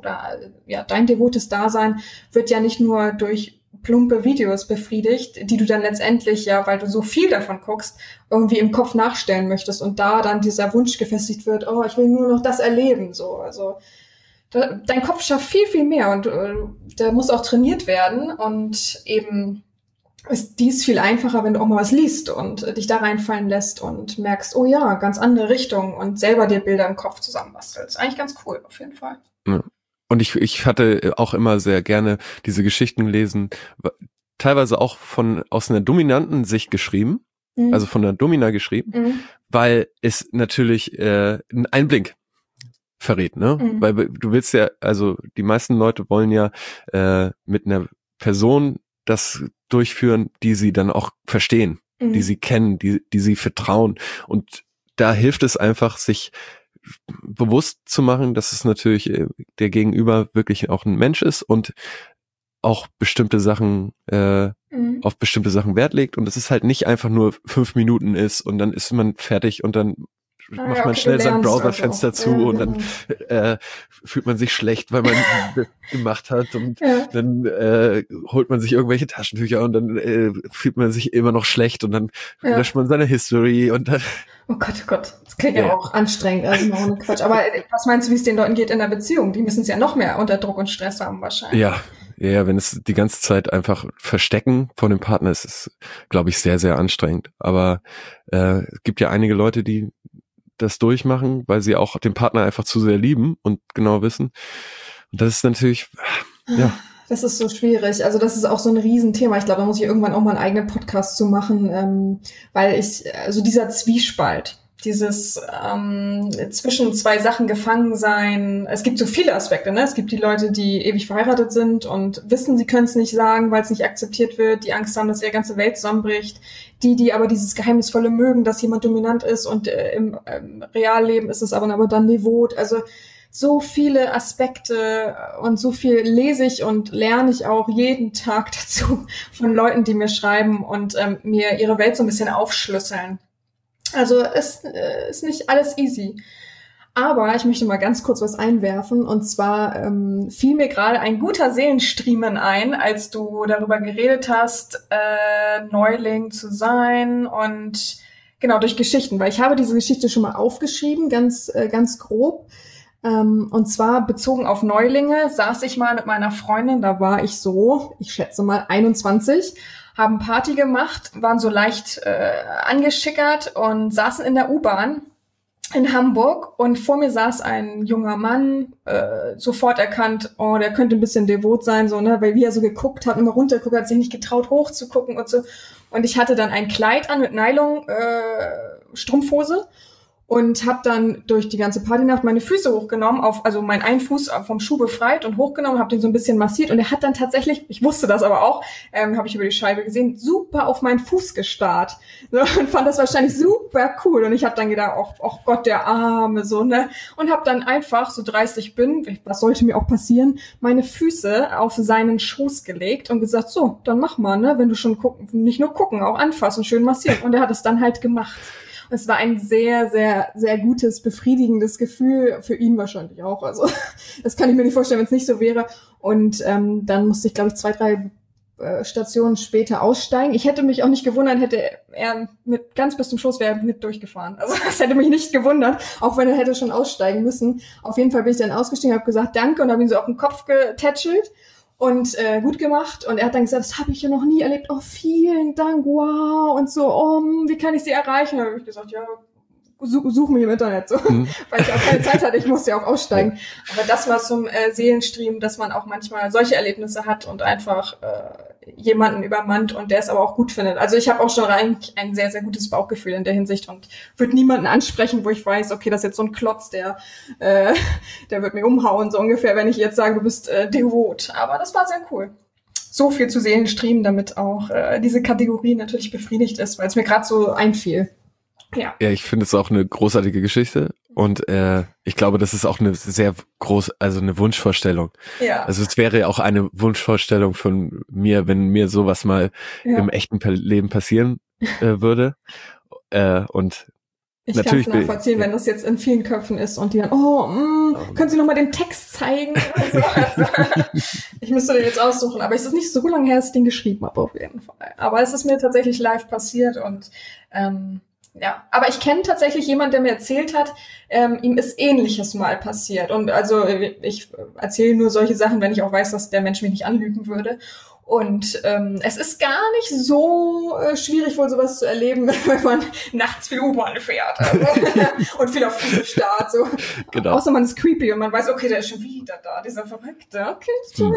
Dasein wird ja nicht nur durch plumpe Videos befriedigt, die du dann letztendlich weil du so viel davon guckst, irgendwie im Kopf nachstellen möchtest und da dann dieser Wunsch gefestigt wird, ich will nur noch das erleben, so. Also dein Kopf schafft viel, viel mehr und der muss auch trainiert werden und eben ist dies viel einfacher, wenn du auch mal was liest und dich da reinfallen lässt und merkst, oh ja, ganz andere Richtung und selber dir Bilder im Kopf zusammenbastelst. Eigentlich ganz cool, auf jeden Fall. Ja. Und ich hatte auch immer sehr gerne diese Geschichten lesen, teilweise auch aus einer dominanten Sicht geschrieben, also von der Domina geschrieben, weil es natürlich einen Einblick verrät, ne? Weil du willst ja, also die meisten Leute wollen ja mit einer Person das durchführen, die sie dann auch verstehen, die sie kennen, die sie vertrauen. Und da hilft es einfach, sich bewusst zu machen, dass es natürlich der Gegenüber wirklich auch ein Mensch ist und auch bestimmte Sachen auf bestimmte Sachen Wert legt und dass es halt nicht einfach nur 5 Minuten ist und dann ist man fertig und dann macht man schnell sein Browserfenster zu und dann fühlt man sich schlecht, weil man das gemacht hat und dann holt man sich irgendwelche Taschentücher und dann fühlt man sich immer noch schlecht und dann löscht man seine History und dann Oh Gott. Das klingt ja auch anstrengend, also mal ohne Quatsch. Aber was meinst du, wie es den Leuten geht in der Beziehung? Die müssen es ja noch mehr unter Druck und Stress haben wahrscheinlich. Ja, wenn es die ganze Zeit einfach verstecken von dem Partner, ist es, glaube ich, sehr, sehr anstrengend. Aber es gibt ja einige Leute, die das durchmachen, weil sie auch den Partner einfach zu sehr lieben und genau wissen. Und das ist natürlich, Das ist so schwierig. Also das ist auch so ein Riesenthema. Ich glaube, da muss ich irgendwann auch mal einen eigenen Podcast zu machen, weil also dieser Zwiespalt, dieses zwischen zwei Sachen gefangen sein. Es gibt so viele Aspekte, ne? Es gibt die Leute, die ewig verheiratet sind und wissen, sie können es nicht sagen, weil es nicht akzeptiert wird, die Angst haben, dass ihre ganze Welt zusammenbricht. Die aber dieses Geheimnisvolle mögen, dass jemand dominant ist und im Realleben ist es aber dann devot. Also so viele Aspekte und so viel lese ich und lerne ich auch jeden Tag dazu von Leuten, die mir schreiben und mir ihre Welt so ein bisschen aufschlüsseln. Also es ist nicht alles easy. Aber ich möchte mal ganz kurz was einwerfen. Und zwar fiel mir gerade ein guter Seelenstriemen ein, als du darüber geredet hast, Neuling zu sein und genau durch Geschichten. Weil ich habe diese Geschichte schon mal aufgeschrieben, ganz grob. Und zwar bezogen auf Neulinge saß ich mal mit meiner Freundin, da war ich so, ich schätze mal 21, haben Party gemacht, waren so leicht angeschickert und saßen in der U-Bahn in Hamburg und vor mir saß ein junger Mann, sofort erkannt, oh, der könnte ein bisschen devot sein, so, ne, weil wie er so geguckt hat, immer runtergeguckt, hat sich nicht getraut hochzugucken und so. Und ich hatte dann ein Kleid an mit Nylon, Strumpfhose. Und habe dann durch die ganze Partynacht meine Füße hochgenommen, also meinen einen Fuß vom Schuh befreit und hochgenommen, habe den so ein bisschen massiert und er hat dann tatsächlich, ich wusste das aber auch, habe ich über die Scheibe gesehen, super auf meinen Fuß gestarrt, so, und fand das wahrscheinlich super cool und ich habe dann gedacht, oh Gott, der Arme, so, ne, und habe dann einfach, so dreist ich bin, was sollte mir auch passieren, meine Füße auf seinen Schoß gelegt und gesagt, so, dann mach mal, ne, wenn du schon nicht nur gucken, auch anfassen, schön massieren und er hat es dann halt gemacht. Es war ein sehr, sehr, sehr gutes, befriedigendes Gefühl, für ihn wahrscheinlich auch. Also das kann ich mir nicht vorstellen, wenn es nicht so wäre. Und dann musste ich, glaube ich, 2, 3 Stationen später aussteigen. Ich hätte mich auch nicht gewundert, hätte er mit ganz bis zum Schluss wäre mit durchgefahren. Also das hätte mich nicht gewundert, auch wenn er hätte schon aussteigen müssen. Auf jeden Fall bin ich dann ausgestiegen, habe gesagt Danke und habe ihn so auf den Kopf getätschelt. Und gut gemacht. Und er hat dann gesagt, das habe ich ja noch nie erlebt. Oh, vielen Dank, wow. Und so, oh, wie kann ich Sie erreichen? Da habe ich gesagt, ja, such mich im Internet. So. Weil ich auch keine Zeit hatte, ich musste ja auch aussteigen. Aber das war zum Seelenstream, dass man auch manchmal solche Erlebnisse hat und einfach jemanden übermannt und der es aber auch gut findet. Also ich habe auch schon eigentlich ein sehr, sehr gutes Bauchgefühl in der Hinsicht und würde niemanden ansprechen, wo ich weiß, okay, das ist jetzt so ein Klotz, der wird mir umhauen, so ungefähr, wenn ich jetzt sage, du bist devot. Aber das war sehr cool. So viel zu Seelenstream, damit auch diese Kategorie natürlich befriedigt ist, weil es mir gerade so einfiel. Ja, ich finde es auch eine großartige Geschichte und ich glaube, das ist auch eine sehr also eine Wunschvorstellung. Ja. Also es wäre ja auch eine Wunschvorstellung von mir, wenn mir sowas mal im echten Leben passieren würde. Und ich kann es nachvollziehen, wenn das jetzt in vielen Köpfen ist und die dann, können Sie noch mal den Text zeigen? Also, ich müsste den jetzt aussuchen, aber es ist nicht so lange her, dass ich den geschrieben habe, auf jeden Fall. Aber es ist mir tatsächlich live passiert und ja, aber ich kenne tatsächlich jemanden, der mir erzählt hat, ihm ist Ähnliches mal passiert. Und also ich erzähle nur solche Sachen, wenn ich auch weiß, dass der Mensch mich nicht anlügen würde. Und es ist gar nicht so schwierig, wohl sowas zu erleben, wenn man nachts viel U-Bahn fährt und viel auf Füße starrt. So. Genau. Außer man ist creepy und man weiß, okay, der ist schon wieder da, dieser Verrückte. Okay.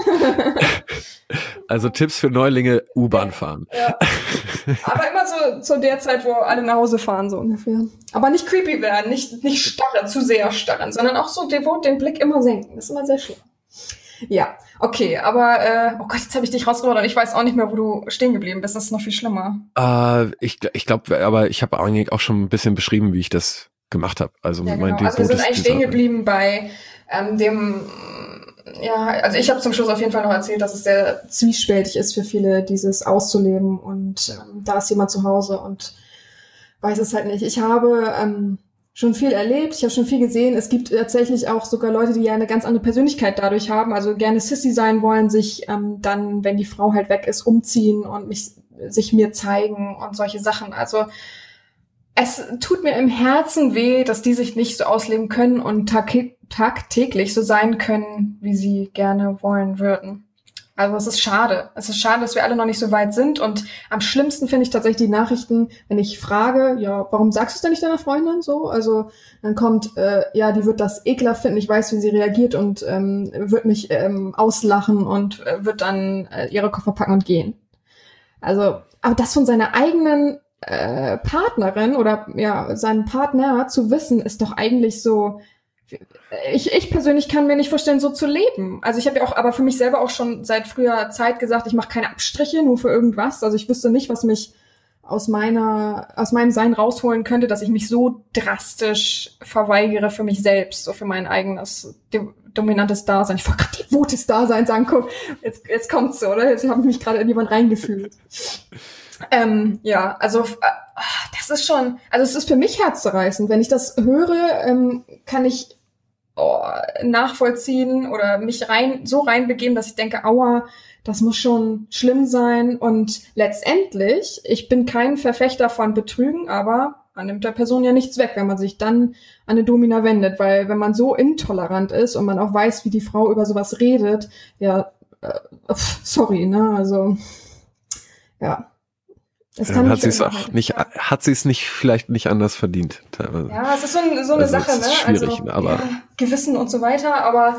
Also Tipps für Neulinge, U-Bahn fahren. Ja. Aber immer so zu der Zeit, wo alle nach Hause fahren, so ungefähr. Aber nicht creepy werden, nicht starren, zu sehr starren, sondern auch so devot den Blick immer senken. Das ist immer sehr schön. Ja, okay, aber oh Gott, jetzt habe ich dich rausgebracht und ich weiß auch nicht mehr, wo du stehen geblieben bist. Das ist noch viel schlimmer. Ich glaube, aber ich habe eigentlich auch schon ein bisschen beschrieben, wie ich das gemacht habe. Also ja, genau. Also wir sind eigentlich stehen geblieben bei dem, ja, also ich habe zum Schluss auf jeden Fall noch erzählt, dass es sehr zwiespältig ist für viele, dieses auszuleben und da ist jemand zu Hause und weiß es halt nicht. Ich habe schon viel erlebt, ich habe schon viel gesehen. Es gibt tatsächlich auch sogar Leute, die ja eine ganz andere Persönlichkeit dadurch haben, also gerne Sissy sein wollen, sich dann, wenn die Frau halt weg ist, umziehen und sich mir zeigen und solche Sachen. Also es tut mir im Herzen weh, dass die sich nicht so ausleben können und tagtäglich so sein können, wie sie gerne wollen würden. Also es ist schade. Es ist schade, dass wir alle noch nicht so weit sind. Und am schlimmsten finde ich tatsächlich die Nachrichten, wenn ich frage, ja, warum sagst du es denn nicht deiner Freundin so? Also dann kommt, ja, die wird das ekelhaft finden, ich weiß, wie sie reagiert und wird mich auslachen und wird dann ihre Koffer packen und gehen. Also, aber das von seiner eigenen Partnerin oder ja, seinem Partner zu wissen, ist doch eigentlich so. Ich persönlich kann mir nicht vorstellen, so zu leben. Also ich habe ja auch, aber für mich selber auch schon seit früher Zeit gesagt, ich mache keine Abstriche nur für irgendwas. Also ich wüsste nicht, was mich aus meinem Sein rausholen könnte, dass ich mich so drastisch verweigere für mich selbst, so für mein eigenes dominantes Dasein. Ich wollte gerade devotes Dasein sagen, guck, jetzt kommt's so, oder? Jetzt habe ich mich gerade in jemand reingefühlt. Ja, also das ist schon, also es ist für mich herzzerreißend. Wenn ich das höre, kann ich nachvollziehen oder mich so reinbegeben, dass ich denke, aua, das muss schon schlimm sein. Und letztendlich, ich bin kein Verfechter von Betrügen, aber man nimmt der Person ja nichts weg, wenn man sich dann an eine Domina wendet. Weil wenn man so intolerant ist und man auch weiß, wie die Frau über sowas redet, ja, sorry, ne, also, ja. Hat sie es nicht vielleicht nicht anders verdient teilweise. Ja, es ist so eine Sache, es ist schwierig, also, aber ja, Gewissen und so weiter, aber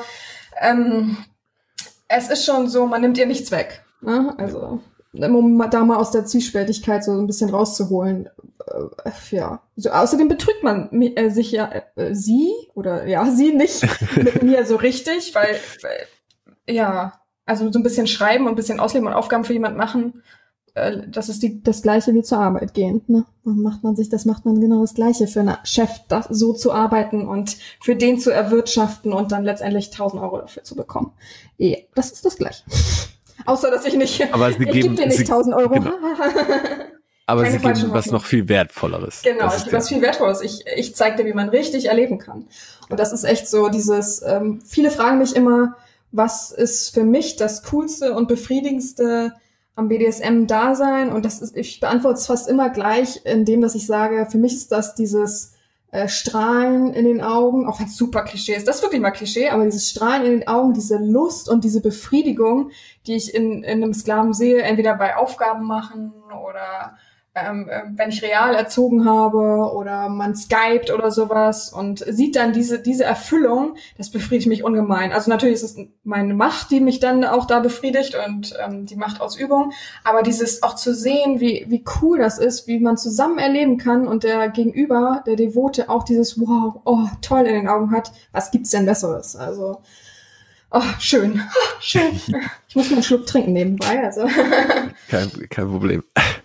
es ist schon so, man nimmt ihr nichts weg. Ne? Also, um da mal aus der Zwiespältigkeit so ein bisschen rauszuholen. Ja. So, außerdem betrügt man sich sie nicht mit mir so richtig, weil ja, also so ein bisschen schreiben und ein bisschen ausleben und Aufgaben für jemand machen, das ist das Gleiche wie zur Arbeit gehen. Ne? Macht man genau das Gleiche für einen Chef, so zu arbeiten und für den zu erwirtschaften und dann letztendlich 1.000 Euro dafür zu bekommen. Ja, das ist das Gleiche. Außer, dass ich nicht, aber ich gebe dir nicht 1.000 Euro. Genau. Aber sie geben was noch viel Wertvolleres. Genau, was viel Wertvolles. Ich zeige dir, wie man richtig erleben kann. Und das ist echt so dieses, viele fragen mich immer, was ist für mich das Coolste und Befriedigendste am BDSM-Dasein, und ich beantworte es fast immer gleich, indem dass ich sage, für mich ist das dieses Strahlen in den Augen, auch wenn es super Klischee ist, das ist wirklich mal Klischee, aber dieses Strahlen in den Augen, diese Lust und diese Befriedigung, die ich in einem Sklaven sehe, entweder bei Aufgaben machen oder wenn ich real erzogen habe oder man skypt oder sowas und sieht dann diese Erfüllung, das befriedigt mich ungemein. Also natürlich ist es meine Macht, die mich dann auch da befriedigt und die Machtausübung, aber dieses auch zu sehen, wie cool das ist, wie man zusammen erleben kann und der Gegenüber, der Devote, auch dieses wow, oh, toll in den Augen hat, was gibt's denn Besseres? Also, oh, schön. Schön. Ich muss mal einen Schluck trinken nebenbei, also. Kein Problem.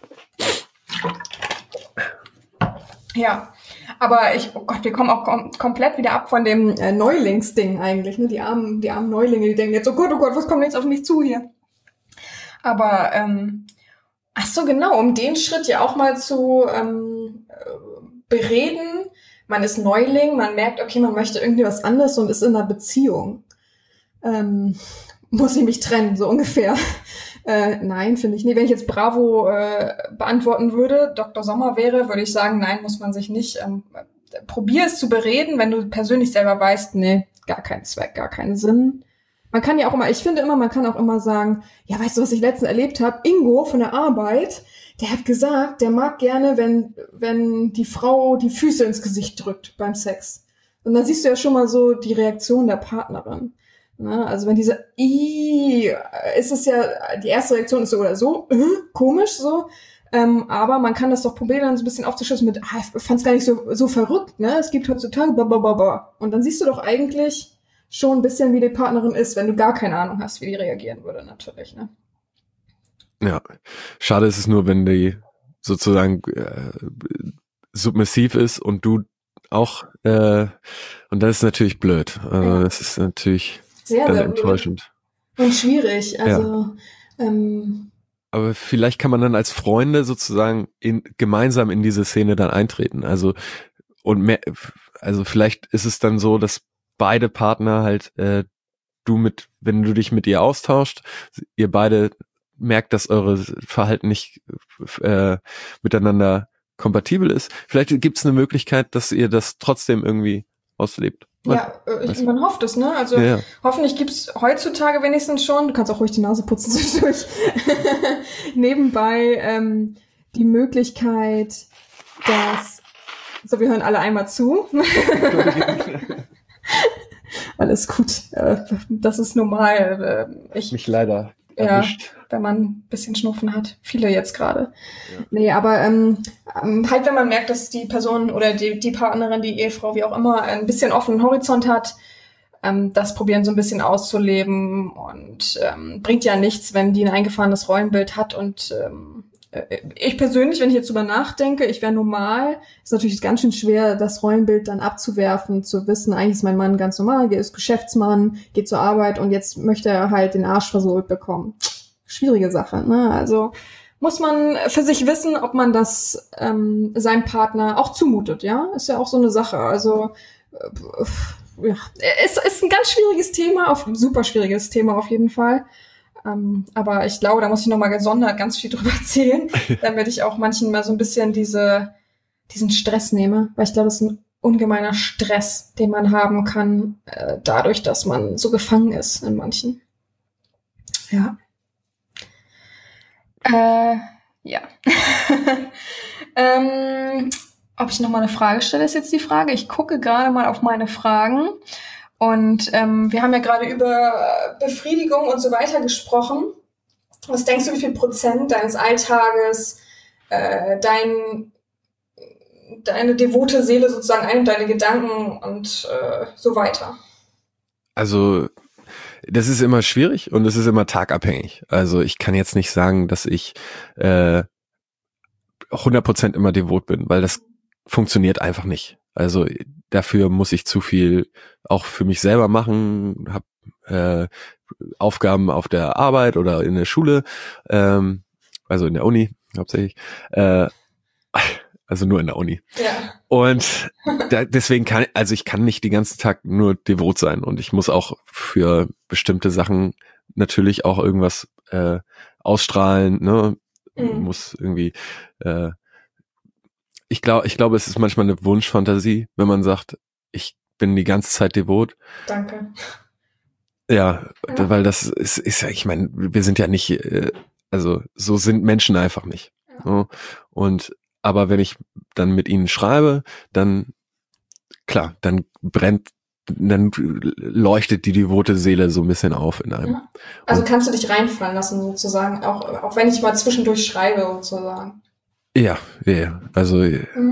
Ja, aber oh Gott, wir kommen auch komplett wieder ab von dem Neulingsding eigentlich, ne? Die armen Neulinge, die denken jetzt, oh Gott, was kommt jetzt auf mich zu hier? Aber, ach so, genau, um den Schritt ja auch mal zu bereden. Man ist Neuling, man merkt, okay, man möchte irgendwie was anderes und ist in einer Beziehung. Muss ich mich trennen, so ungefähr. Nein, finde ich nicht. Wenn ich jetzt Bravo beantworten würde, Dr. Sommer wäre, würde ich sagen, nein, muss man sich nicht. Probier es zu bereden, wenn du persönlich selber weißt, nee, gar keinen Zweck, gar keinen Sinn. Man kann ja auch immer, ich finde immer, man kann auch immer sagen, ja, weißt du, was ich letztens erlebt habe? Ingo von der Arbeit, der hat gesagt, der mag gerne, wenn die Frau die Füße ins Gesicht drückt beim Sex. Und dann siehst du ja schon mal so die Reaktion der Partnerin. Ne? Also wenn diese ist es ja, die erste Reaktion ist so oder so, komisch so, aber man kann das doch probieren, dann so ein bisschen aufzuschlüsseln mit, ich fand's gar nicht so verrückt, ne? Es gibt heutzutage blablabla. Und dann siehst du doch eigentlich schon ein bisschen, wie die Partnerin ist, wenn du gar keine Ahnung hast, wie die reagieren würde, natürlich, ne? Ja, schade ist es nur, wenn die sozusagen submissiv ist und du auch, und das ist natürlich blöd. Also das ist natürlich sehr, ganz sehr enttäuschend. Und schwierig, also aber vielleicht kann man dann als Freunde sozusagen gemeinsam in diese Szene dann eintreten. Also also vielleicht ist es dann so, dass beide Partner halt wenn du dich mit ihr austauscht, ihr beide merkt, dass eure Verhalten nicht miteinander kompatibel ist. Vielleicht gibt es eine Möglichkeit, dass ihr das trotzdem irgendwie auslebt. Ja, man hofft es, ne? Also Ja. hoffentlich gibt's heutzutage wenigstens schon, du kannst auch ruhig die Nase putzen zwischendurch, nebenbei die Möglichkeit, dass, so wir hören alle einmal zu. Alles gut, das ist normal. Mich leider ja, erwischt. wenn man ein bisschen Schnupfen hat. Viele jetzt gerade. Ja. Nee, aber halt wenn man merkt, dass die Person oder die Partnerin, die Ehefrau, wie auch immer, ein bisschen offenen Horizont hat, das probieren so ein bisschen auszuleben und bringt ja nichts, wenn die ein eingefahrenes Rollenbild hat und ich persönlich, wenn ich jetzt drüber nachdenke, ich wäre normal, ist natürlich ganz schön schwer, das Rollenbild dann abzuwerfen, zu wissen, eigentlich ist mein Mann ganz normal, er ist Geschäftsmann, geht zur Arbeit und jetzt möchte er halt den Arsch versohlt bekommen. Schwierige Sache, ne? Also muss man für sich wissen, ob man das seinem Partner auch zumutet, ja? Ist ja auch so eine Sache. Also ja, ist ein ganz schwieriges Thema, super schwieriges Thema auf jeden Fall. Aber ich glaube, da muss ich nochmal gesondert ganz viel drüber erzählen, damit ich auch manchen mal so ein bisschen diesen Stress nehme. Weil ich glaube, das ist ein ungemeiner Stress, den man haben kann, dadurch, dass man so gefangen ist in manchen. Ja. Ja. Ob ich nochmal eine Frage stelle, ist jetzt die Frage. Ich gucke gerade mal auf meine Fragen. Und wir haben ja gerade über Befriedigung und so weiter gesprochen. Was denkst du, wie viel Prozent deines Alltages deine devote Seele sozusagen einnimmt, deine Gedanken und so weiter? Also das ist immer schwierig und es ist immer tagabhängig. Also ich kann jetzt nicht sagen, dass ich 100% immer devot bin, weil das funktioniert einfach nicht. Also dafür muss ich zu viel auch für mich selber machen, habe Aufgaben auf der Arbeit oder in der Schule, also in der Uni hauptsächlich, also nur in der Uni. Ja. Und deswegen kann ich kann nicht den ganzen Tag nur devot sein und ich muss auch für bestimmte Sachen natürlich auch irgendwas ausstrahlen, ne? Muss irgendwie ich glaube, es ist manchmal eine Wunschfantasie, wenn man sagt, ich bin die ganze Zeit devot. Danke. Ja, weil das ist ja, ich meine, wir sind ja nicht, also so sind Menschen einfach nicht. Ja. So. Und aber wenn ich dann mit ihnen schreibe, dann klar, dann leuchtet die devote Seele so ein bisschen auf in einem. Ja. Also kannst du dich reinfallen lassen sozusagen, auch wenn ich mal zwischendurch schreibe sozusagen. Ja, also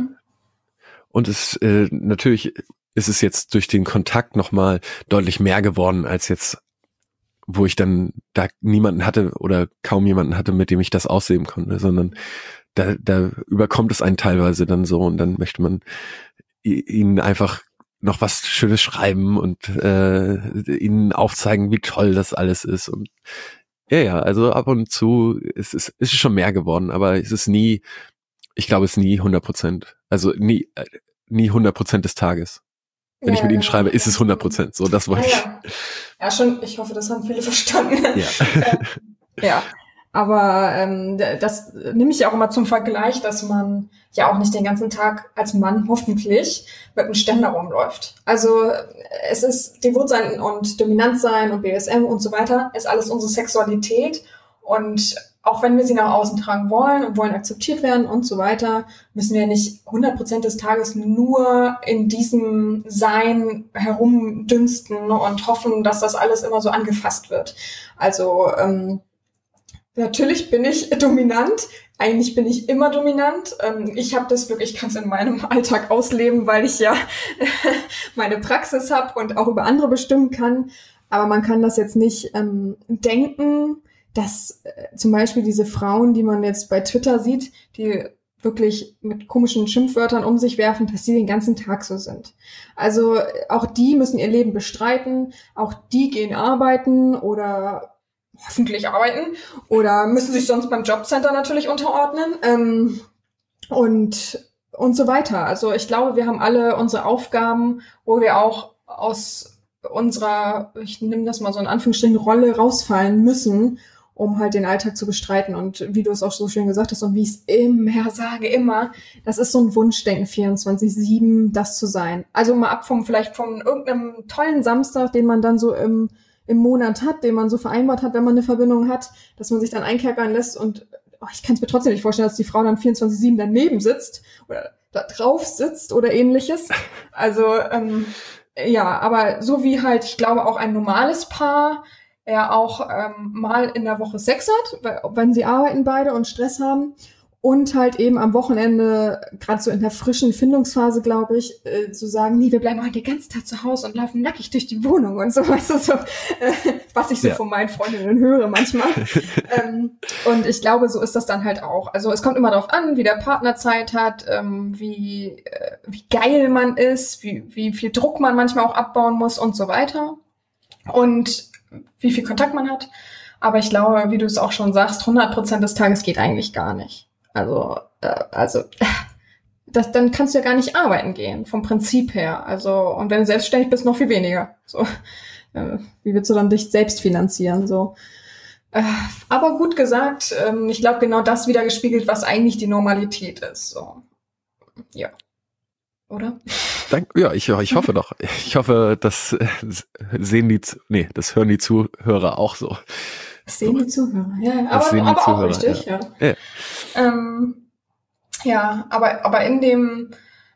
und es natürlich ist es jetzt durch den Kontakt nochmal deutlich mehr geworden als jetzt, wo ich dann da niemanden hatte oder kaum jemanden hatte, mit dem ich das ausleben konnte, sondern da überkommt es einen teilweise dann so und dann möchte man ihnen einfach noch was Schönes schreiben und ihnen aufzeigen, wie toll das alles ist und ja, also ab und zu ist es schon mehr geworden, aber es ist nie, ich glaube, es ist nie 100%. Also nie 100% des Tages. Wenn ich mit ihnen schreibe, ist es 100%. So, das wollte ich. Ja, schon. Ich hoffe, das haben viele verstanden. Ja. Ja. Aber das nehme ich auch immer zum Vergleich, dass man ja auch nicht den ganzen Tag als Mann hoffentlich mit einem Ständer rumläuft. Also es ist devot sein und dominant sein und BDSM und so weiter, ist alles unsere Sexualität. Und auch wenn wir sie nach außen tragen wollen und wollen akzeptiert werden und so weiter, müssen wir nicht 100% des Tages nur in diesem Sein herumdünsten und hoffen, dass das alles immer so angefasst wird. Also natürlich bin ich dominant. Eigentlich bin ich immer dominant. Ich habe das Glück, ich kann es in meinem Alltag ausleben, weil ich ja meine Praxis habe und auch über andere bestimmen kann. Aber man kann das jetzt nicht denken, dass zum Beispiel diese Frauen, die man jetzt bei Twitter sieht, die wirklich mit komischen Schimpfwörtern um sich werfen, dass die den ganzen Tag so sind. Also auch die müssen ihr Leben bestreiten, auch die gehen arbeiten oder hoffentlich arbeiten oder müssen sich sonst beim Jobcenter natürlich unterordnen und so weiter. Also ich glaube, wir haben alle unsere Aufgaben, wo wir auch aus unserer, ich nehme das mal so in Anführungsstrichen, Rolle rausfallen müssen um halt den Alltag zu bestreiten. Und wie du es auch so schön gesagt hast und wie ich es immer sage, das ist so ein Wunschdenken, 24/7 das zu sein. Also mal ab vielleicht von irgendeinem tollen Samstag, den man dann so im Monat hat, den man so vereinbart hat, wenn man eine Verbindung hat, dass man sich dann einkerkern lässt und ich kann es mir trotzdem nicht vorstellen, dass die Frau dann 24/7 daneben sitzt oder da drauf sitzt oder ähnliches. Also ja, aber so wie halt, ich glaube, auch ein normales Paar auch mal in der Woche Sex hat, wenn sie arbeiten beide und Stress haben und halt eben am Wochenende, gerade so in der frischen Findungsphase, glaube ich, zu sagen, nee, wir bleiben heute den ganzen Tag zu Hause und laufen nackig durch die Wohnung und so, weißt du, so, was ich so von meinen Freundinnen höre manchmal. Und ich glaube, so ist das dann halt auch. Also es kommt immer darauf an, wie der Partner Zeit hat, wie geil man ist, wie viel Druck man manchmal auch abbauen muss und so weiter. Und wie viel Kontakt man hat. Aber ich glaube, wie du es auch schon sagst, 100% des Tages geht eigentlich gar nicht. Also dann kannst du ja gar nicht arbeiten gehen, vom Prinzip her. Also, und wenn du selbstständig bist, noch viel weniger. So, wie willst du dann dich selbst finanzieren? So. Aber gut gesagt, ich glaube, genau das wieder gespiegelt, was eigentlich die Normalität ist. So. Ja. Oder? Ja, ich hoffe doch. Ich hoffe, das das hören die Zuhörer auch so. Das sehen die Zuhörer, ja. Aber auch richtig, ja. Ja, aber in dem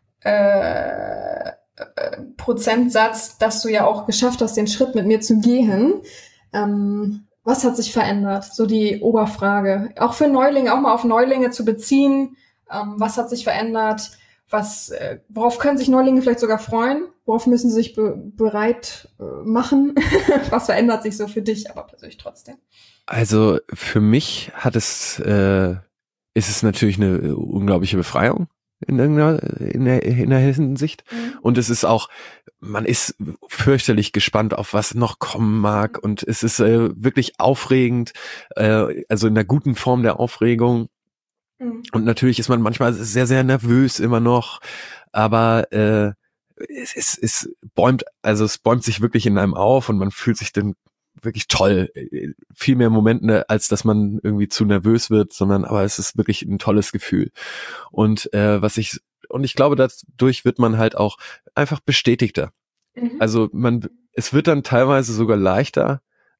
Prozentsatz, dass du ja auch geschafft hast, den Schritt mit mir zu gehen, was hat sich verändert? So die Oberfrage. Auch für Neulinge, auch mal auf Neulinge zu beziehen. Was hat sich verändert? Worauf können sich Neulinge vielleicht sogar freuen? Worauf müssen sie sich bereit machen? Was verändert sich so für dich, aber persönlich trotzdem? Also für mich ist es natürlich eine unglaubliche Befreiung in der Hinsicht. Mhm. Und es ist auch, man ist fürchterlich gespannt, auf was noch kommen mag. Und es ist wirklich aufregend, also in der guten Form der Aufregung. Und natürlich ist man manchmal sehr, sehr nervös immer noch, aber es bäumt sich wirklich in einem auf und man fühlt sich dann wirklich toll. Viel mehr Momente, als dass man irgendwie zu nervös wird, aber es ist wirklich ein tolles Gefühl. Und ich glaube, dadurch wird man halt auch einfach bestätigter. Mhm. Also es wird dann teilweise sogar leichter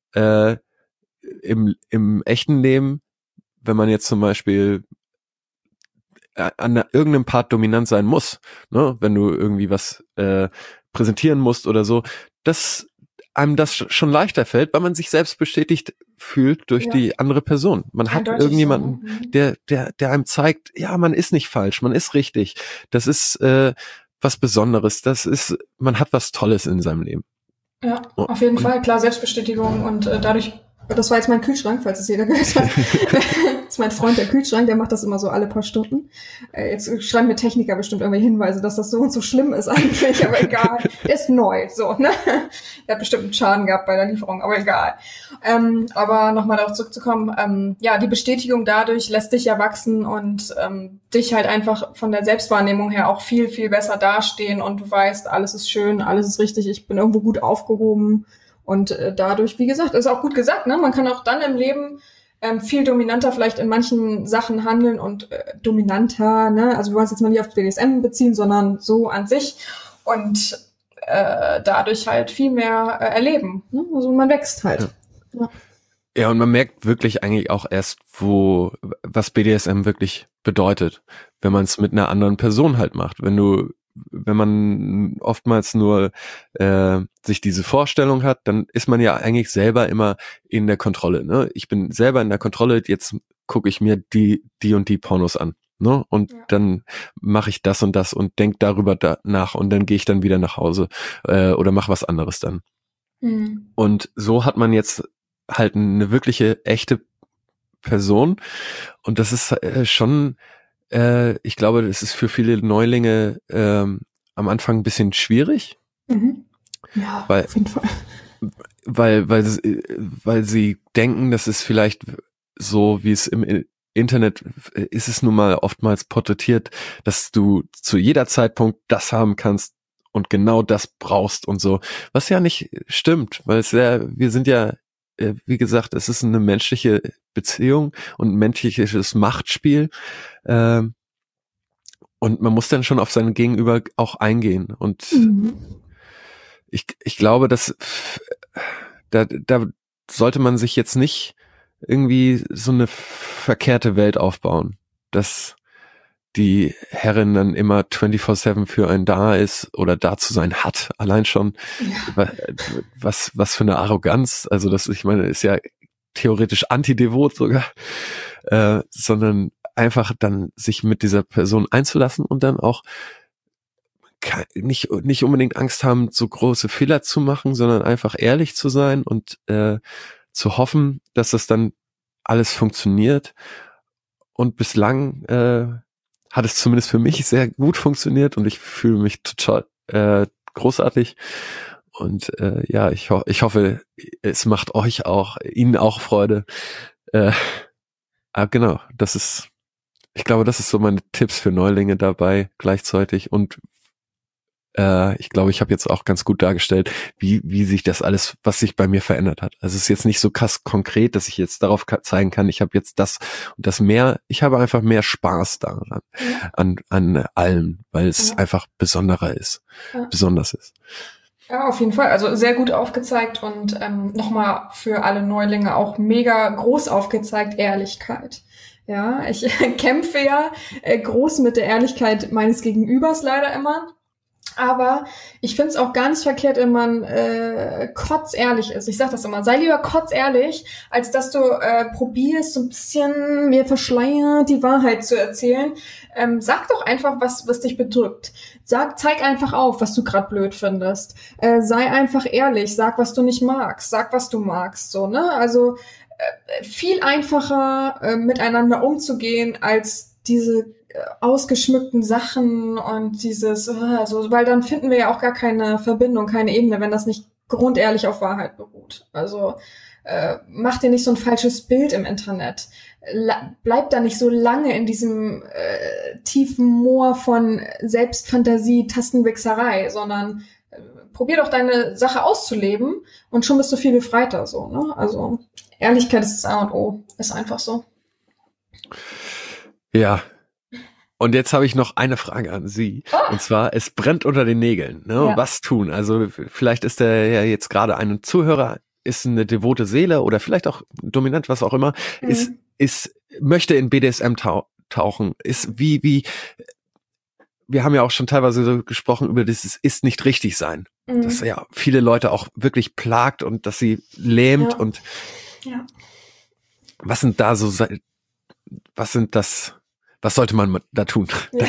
im echten Leben, wenn man jetzt zum Beispiel an irgendeinem Part dominant sein muss, ne? Wenn du irgendwie was präsentieren musst oder so, dass einem das schon leichter fällt, weil man sich selbst bestätigt fühlt durch die andere Person. Man hat irgendjemanden, so. der einem zeigt, ja, man ist nicht falsch, man ist richtig. Das ist was Besonderes. Man hat was Tolles in seinem Leben. Ja, auf jeden Fall. Klar, Selbstbestätigung und dadurch. Das war jetzt mein Kühlschrank, falls es jeder gehört hat. Das ist mein Freund, der Kühlschrank, der macht das immer so alle paar Stunden. Jetzt schreiben mir Techniker bestimmt irgendwelche Hinweise, dass das so und so schlimm ist eigentlich, aber egal. Der ist neu, so, ne? Der hat bestimmt einen Schaden gehabt bei der Lieferung, aber egal. Aber nochmal darauf zurückzukommen, die Bestätigung dadurch lässt dich ja wachsen und dich halt einfach von der Selbstwahrnehmung her auch viel, viel besser dastehen und du weißt, alles ist schön, alles ist richtig, ich bin irgendwo gut aufgehoben. Und dadurch, wie gesagt, ist auch gut gesagt, ne? Man kann auch dann im Leben viel dominanter vielleicht in manchen Sachen handeln und dominanter, ne? Also wir wollen es jetzt mal nicht auf BDSM beziehen, sondern so an sich und dadurch halt viel mehr erleben. Ne? Also man wächst halt. Ja, und man merkt wirklich eigentlich auch erst, was BDSM wirklich bedeutet, wenn man es mit einer anderen Person halt macht. Wenn man oftmals nur sich diese Vorstellung hat, dann ist man ja eigentlich selber immer in der Kontrolle. Ne? Ich bin selber in der Kontrolle, jetzt gucke ich mir die und die Pornos an. Ne? Und dann mache ich das und das und denke darüber nach und dann gehe ich dann wieder nach Hause oder mache was anderes dann. Mhm. Und so hat man jetzt halt eine wirkliche, echte Person und das ist schon ich glaube, das ist für viele Neulinge am Anfang ein bisschen schwierig. Mhm. Ja, auf jeden Fall. Weil sie denken, das ist vielleicht so, wie es im Internet ist es nun mal oftmals porträtiert, dass du zu jeder Zeitpunkt das haben kannst und genau das brauchst und so. Was ja nicht stimmt, weil wir sind ja wie gesagt, es ist eine menschliche Beziehung und ein menschliches Machtspiel. Und man muss dann schon auf seine Gegenüber auch eingehen. Und ich glaube, dass da sollte man sich jetzt nicht irgendwie so eine verkehrte Welt aufbauen, dass die Herrin dann immer 24/7 für einen da ist oder da zu sein hat. Allein schon, was für eine Arroganz. Also das, ich meine, ist ja theoretisch antidevot sogar, sondern einfach dann sich mit dieser Person einzulassen und dann auch nicht unbedingt Angst haben, so große Fehler zu machen, sondern einfach ehrlich zu sein und zu hoffen, dass das dann alles funktioniert. Und bislang hat es zumindest für mich sehr gut funktioniert und ich fühle mich total großartig. Und ja, ich hoffe, es macht euch auch, Ihnen auch Freude. Aber genau, ich glaube, das ist so meine Tipps für Neulinge dabei gleichzeitig. Und ich glaube, ich habe jetzt auch ganz gut dargestellt, wie sich das alles, was sich bei mir verändert hat. Also es ist jetzt nicht so krass konkret, dass ich jetzt darauf zeigen kann, ich habe jetzt das und das mehr. Ich habe einfach mehr Spaß daran, an allem, weil es einfach besonders ist. Ja, auf jeden Fall. Also sehr gut aufgezeigt und nochmal für alle Neulinge auch mega groß aufgezeigt, Ehrlichkeit. Ja, ich kämpfe ja groß mit der Ehrlichkeit meines Gegenübers leider immer. Aber ich find's auch gar nicht verkehrt, wenn man kotzehrlich ist. Ich sag das immer, sei lieber kotzehrlich, als dass du probierst, so ein bisschen mir verschleiert die Wahrheit zu erzählen. Sag doch einfach, was dich bedrückt. Zeig einfach auf, was du gerade blöd findest. Sei einfach ehrlich, sag, was du nicht magst, sag, was du magst. So, ne? Also viel einfacher miteinander umzugehen, als diese ausgeschmückten Sachen und dieses, so, weil dann finden wir ja auch gar keine Verbindung, keine Ebene, wenn das nicht grundehrlich auf Wahrheit beruht. Also mach dir nicht so ein falsches Bild im Internet. Bleib da nicht so lange in diesem tiefen Moor von Selbstfantasie, Tastenwichserei, sondern probier doch deine Sache auszuleben und schon bist du viel befreiter, so, ne? Also Ehrlichkeit ist das A und O, ist einfach so. Ja. Und jetzt habe ich noch eine Frage an Sie. Und zwar, es brennt unter den Nägeln. Ne? Ja. Was tun? Also vielleicht ist der ja jetzt gerade ein Zuhörer, ist eine devote Seele oder vielleicht auch dominant, was auch immer, möchte in BDSM tauchen. Ist wie wir haben ja auch schon teilweise so gesprochen über dieses ist nicht richtig sein. Dass ja viele Leute auch wirklich plagt und dass sie lähmt und was sind da so, was sollte man da tun?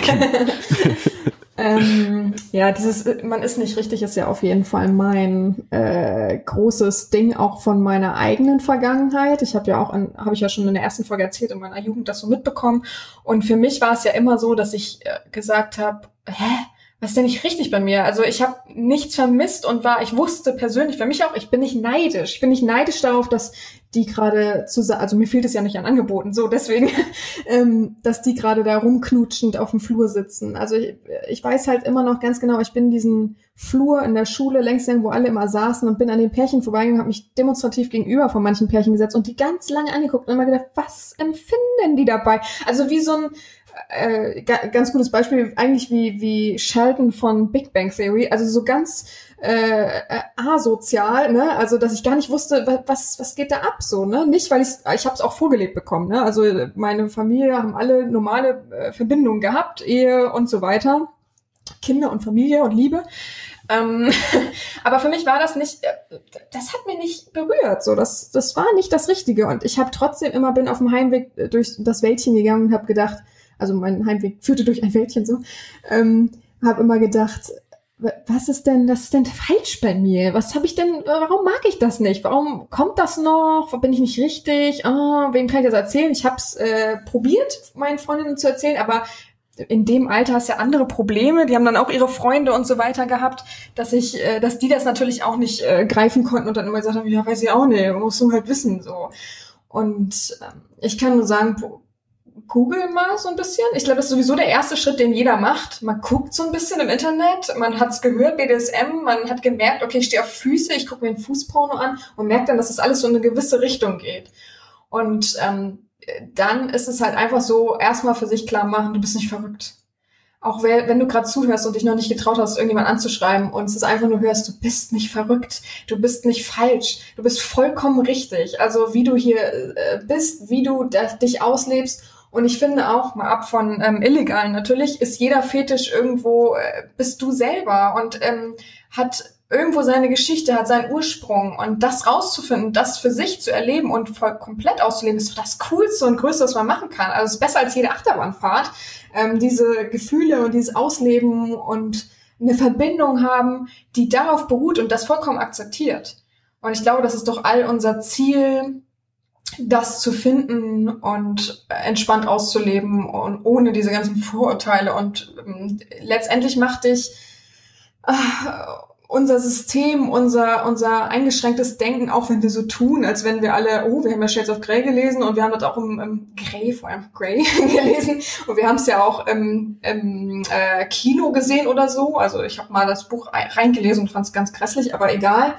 Man ist nicht richtig, ist ja auf jeden Fall mein großes Ding auch von meiner eigenen Vergangenheit. Ich habe ich ja schon in der ersten Folge erzählt, in meiner Jugend das so mitbekommen. Und für mich war es ja immer so, dass ich gesagt habe, was ist denn nicht richtig bei mir? Also ich habe nichts vermisst und ich wusste persönlich für mich auch, ich bin nicht neidisch. Ich bin nicht neidisch darauf, dass die gerade also mir fehlt es ja nicht an Angeboten, so deswegen, dass die gerade da rumknutschend auf dem Flur sitzen. Also ich weiß halt immer noch ganz genau, ich bin diesen Flur in der Schule längs wo alle immer saßen und bin an den Pärchen vorbeigegangen, habe mich demonstrativ gegenüber von manchen Pärchen gesetzt und die ganz lange angeguckt und immer gedacht, was empfinden die dabei? Also wie so ein ganz gutes Beispiel, eigentlich wie Sheldon von Big Bang Theory, also so ganz asozial, ne? Also dass ich gar nicht wusste, was geht da ab, so, ne? Nicht, weil ich habe es auch vorgelebt bekommen, ne? Also meine Familie haben alle normale Verbindungen gehabt, Ehe und so weiter, Kinder und Familie und Liebe. Aber für mich war das nicht, das hat mir nicht berührt, so, das war nicht das Richtige und ich habe trotzdem bin auf dem Heimweg durch das Wäldchen gegangen und habe gedacht, also mein Heimweg führte durch ein Wäldchen so, habe immer gedacht, was ist denn falsch bei mir? Warum mag ich das nicht? Warum kommt das noch? Bin ich nicht richtig? Wem kann ich das erzählen? Ich habe es probiert, meinen Freundinnen zu erzählen, aber in dem Alter hast du ja andere Probleme. Die haben dann auch ihre Freunde und so weiter gehabt, dass die das natürlich auch nicht greifen konnten und dann immer gesagt haben, ja, weiß ich auch nicht, musst du halt wissen, so. Und ich kann nur sagen, google mal so ein bisschen. Ich glaube, das ist sowieso der erste Schritt, den jeder macht. Man guckt so ein bisschen im Internet, man hat's gehört, BDSM, man hat gemerkt, okay, ich stehe auf Füße, ich gucke mir ein Fußporno an und merkt dann, dass das alles so in eine gewisse Richtung geht. Und dann ist es halt einfach so, erstmal für sich klar machen, du bist nicht verrückt. Auch wenn du gerade zuhörst und dich noch nicht getraut hast, irgendjemand anzuschreiben und es ist einfach nur hörst, du bist nicht verrückt, du bist nicht falsch, du bist vollkommen richtig. Also wie du hier bist, wie du dich auslebst. Und ich finde auch, mal ab von Illegalen natürlich, ist jeder Fetisch irgendwo, bist du selber und hat irgendwo seine Geschichte, hat seinen Ursprung. Und das rauszufinden, das für sich zu erleben und voll komplett auszuleben, ist doch das Coolste und Größte, was man machen kann. Also es ist besser als jede Achterbahnfahrt. Diese Gefühle und dieses Ausleben und eine Verbindung haben, die darauf beruht und das vollkommen akzeptiert. Und ich glaube, das ist doch all unser Ziel, das zu finden und entspannt auszuleben und ohne diese ganzen Vorurteile. Und letztendlich macht dich unser System, unser eingeschränktes Denken, auch wenn wir so tun, als wenn wir alle, wir haben ja Shades of Grey gelesen und wir haben das auch im Grey gelesen und wir haben es ja auch im Kino gesehen oder so. Also ich habe mal das Buch reingelesen und fand es ganz grässlich, aber egal.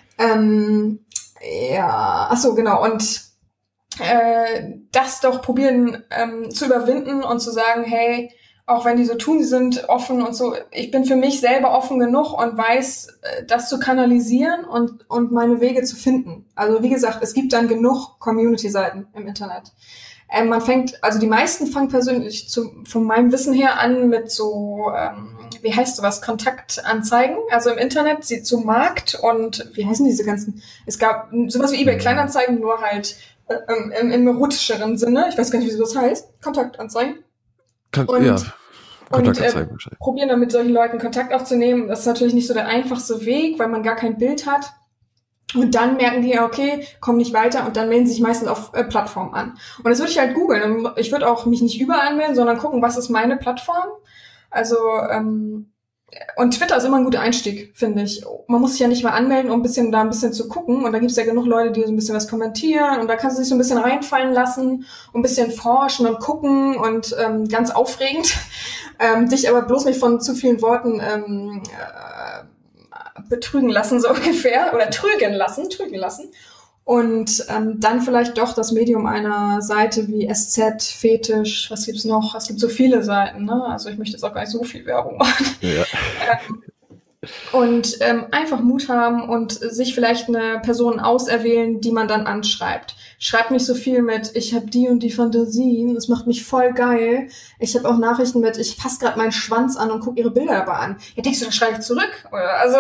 Genau. Und das doch probieren zu überwinden und zu sagen, hey, auch wenn die so tun, sie sind offen und so, ich bin für mich selber offen genug und weiß, das zu kanalisieren und meine Wege zu finden. Also wie gesagt, es gibt dann genug Community-Seiten im Internet. Die meisten fangen persönlich von meinem Wissen her an mit so, wie heißt sowas, Kontaktanzeigen, also im Internet, sie zum Markt und wie heißen diese ganzen, es gab sowas wie eBay Kleinanzeigen, nur halt im erotischeren Sinne, ich weiß gar nicht, wie das heißt, Kontaktanzeigen. Probieren dann mit solchen Leuten Kontakt aufzunehmen. Das ist natürlich nicht so der einfachste Weg, weil man gar kein Bild hat. Und dann merken die, okay, kommen nicht weiter und dann melden sie sich meistens auf Plattformen an. Und das würde ich halt googeln. Ich würde auch mich nicht überall anmelden, sondern gucken, was ist meine Plattform. Also und Twitter ist immer ein guter Einstieg, finde ich. Man muss sich ja nicht mal anmelden, um ein bisschen zu gucken. Und da gibt's ja genug Leute, die so ein bisschen was kommentieren. Und da kannst du dich so ein bisschen reinfallen lassen und ein bisschen forschen und gucken und ganz aufregend. Dich aber bloß nicht von zu vielen Worten betrügen lassen, so ungefähr. Oder trügen lassen. Und dann vielleicht doch das Medium einer Seite wie SZ, Fetisch, was gibt's noch? Es gibt so viele Seiten, ne? Also ich möchte jetzt auch gar nicht so viel Werbung machen. Ja. Und einfach Mut haben und sich vielleicht eine Person auserwählen, die man dann anschreibt. Schreibt nicht so viel mit, ich habe die und die Fantasien, das macht mich voll geil. Ich habe auch Nachrichten mit, ich fasse gerade meinen Schwanz an und gucke ihre Bilder aber an. Ja, denkst du, da schreibe ich zurück? Oder, also,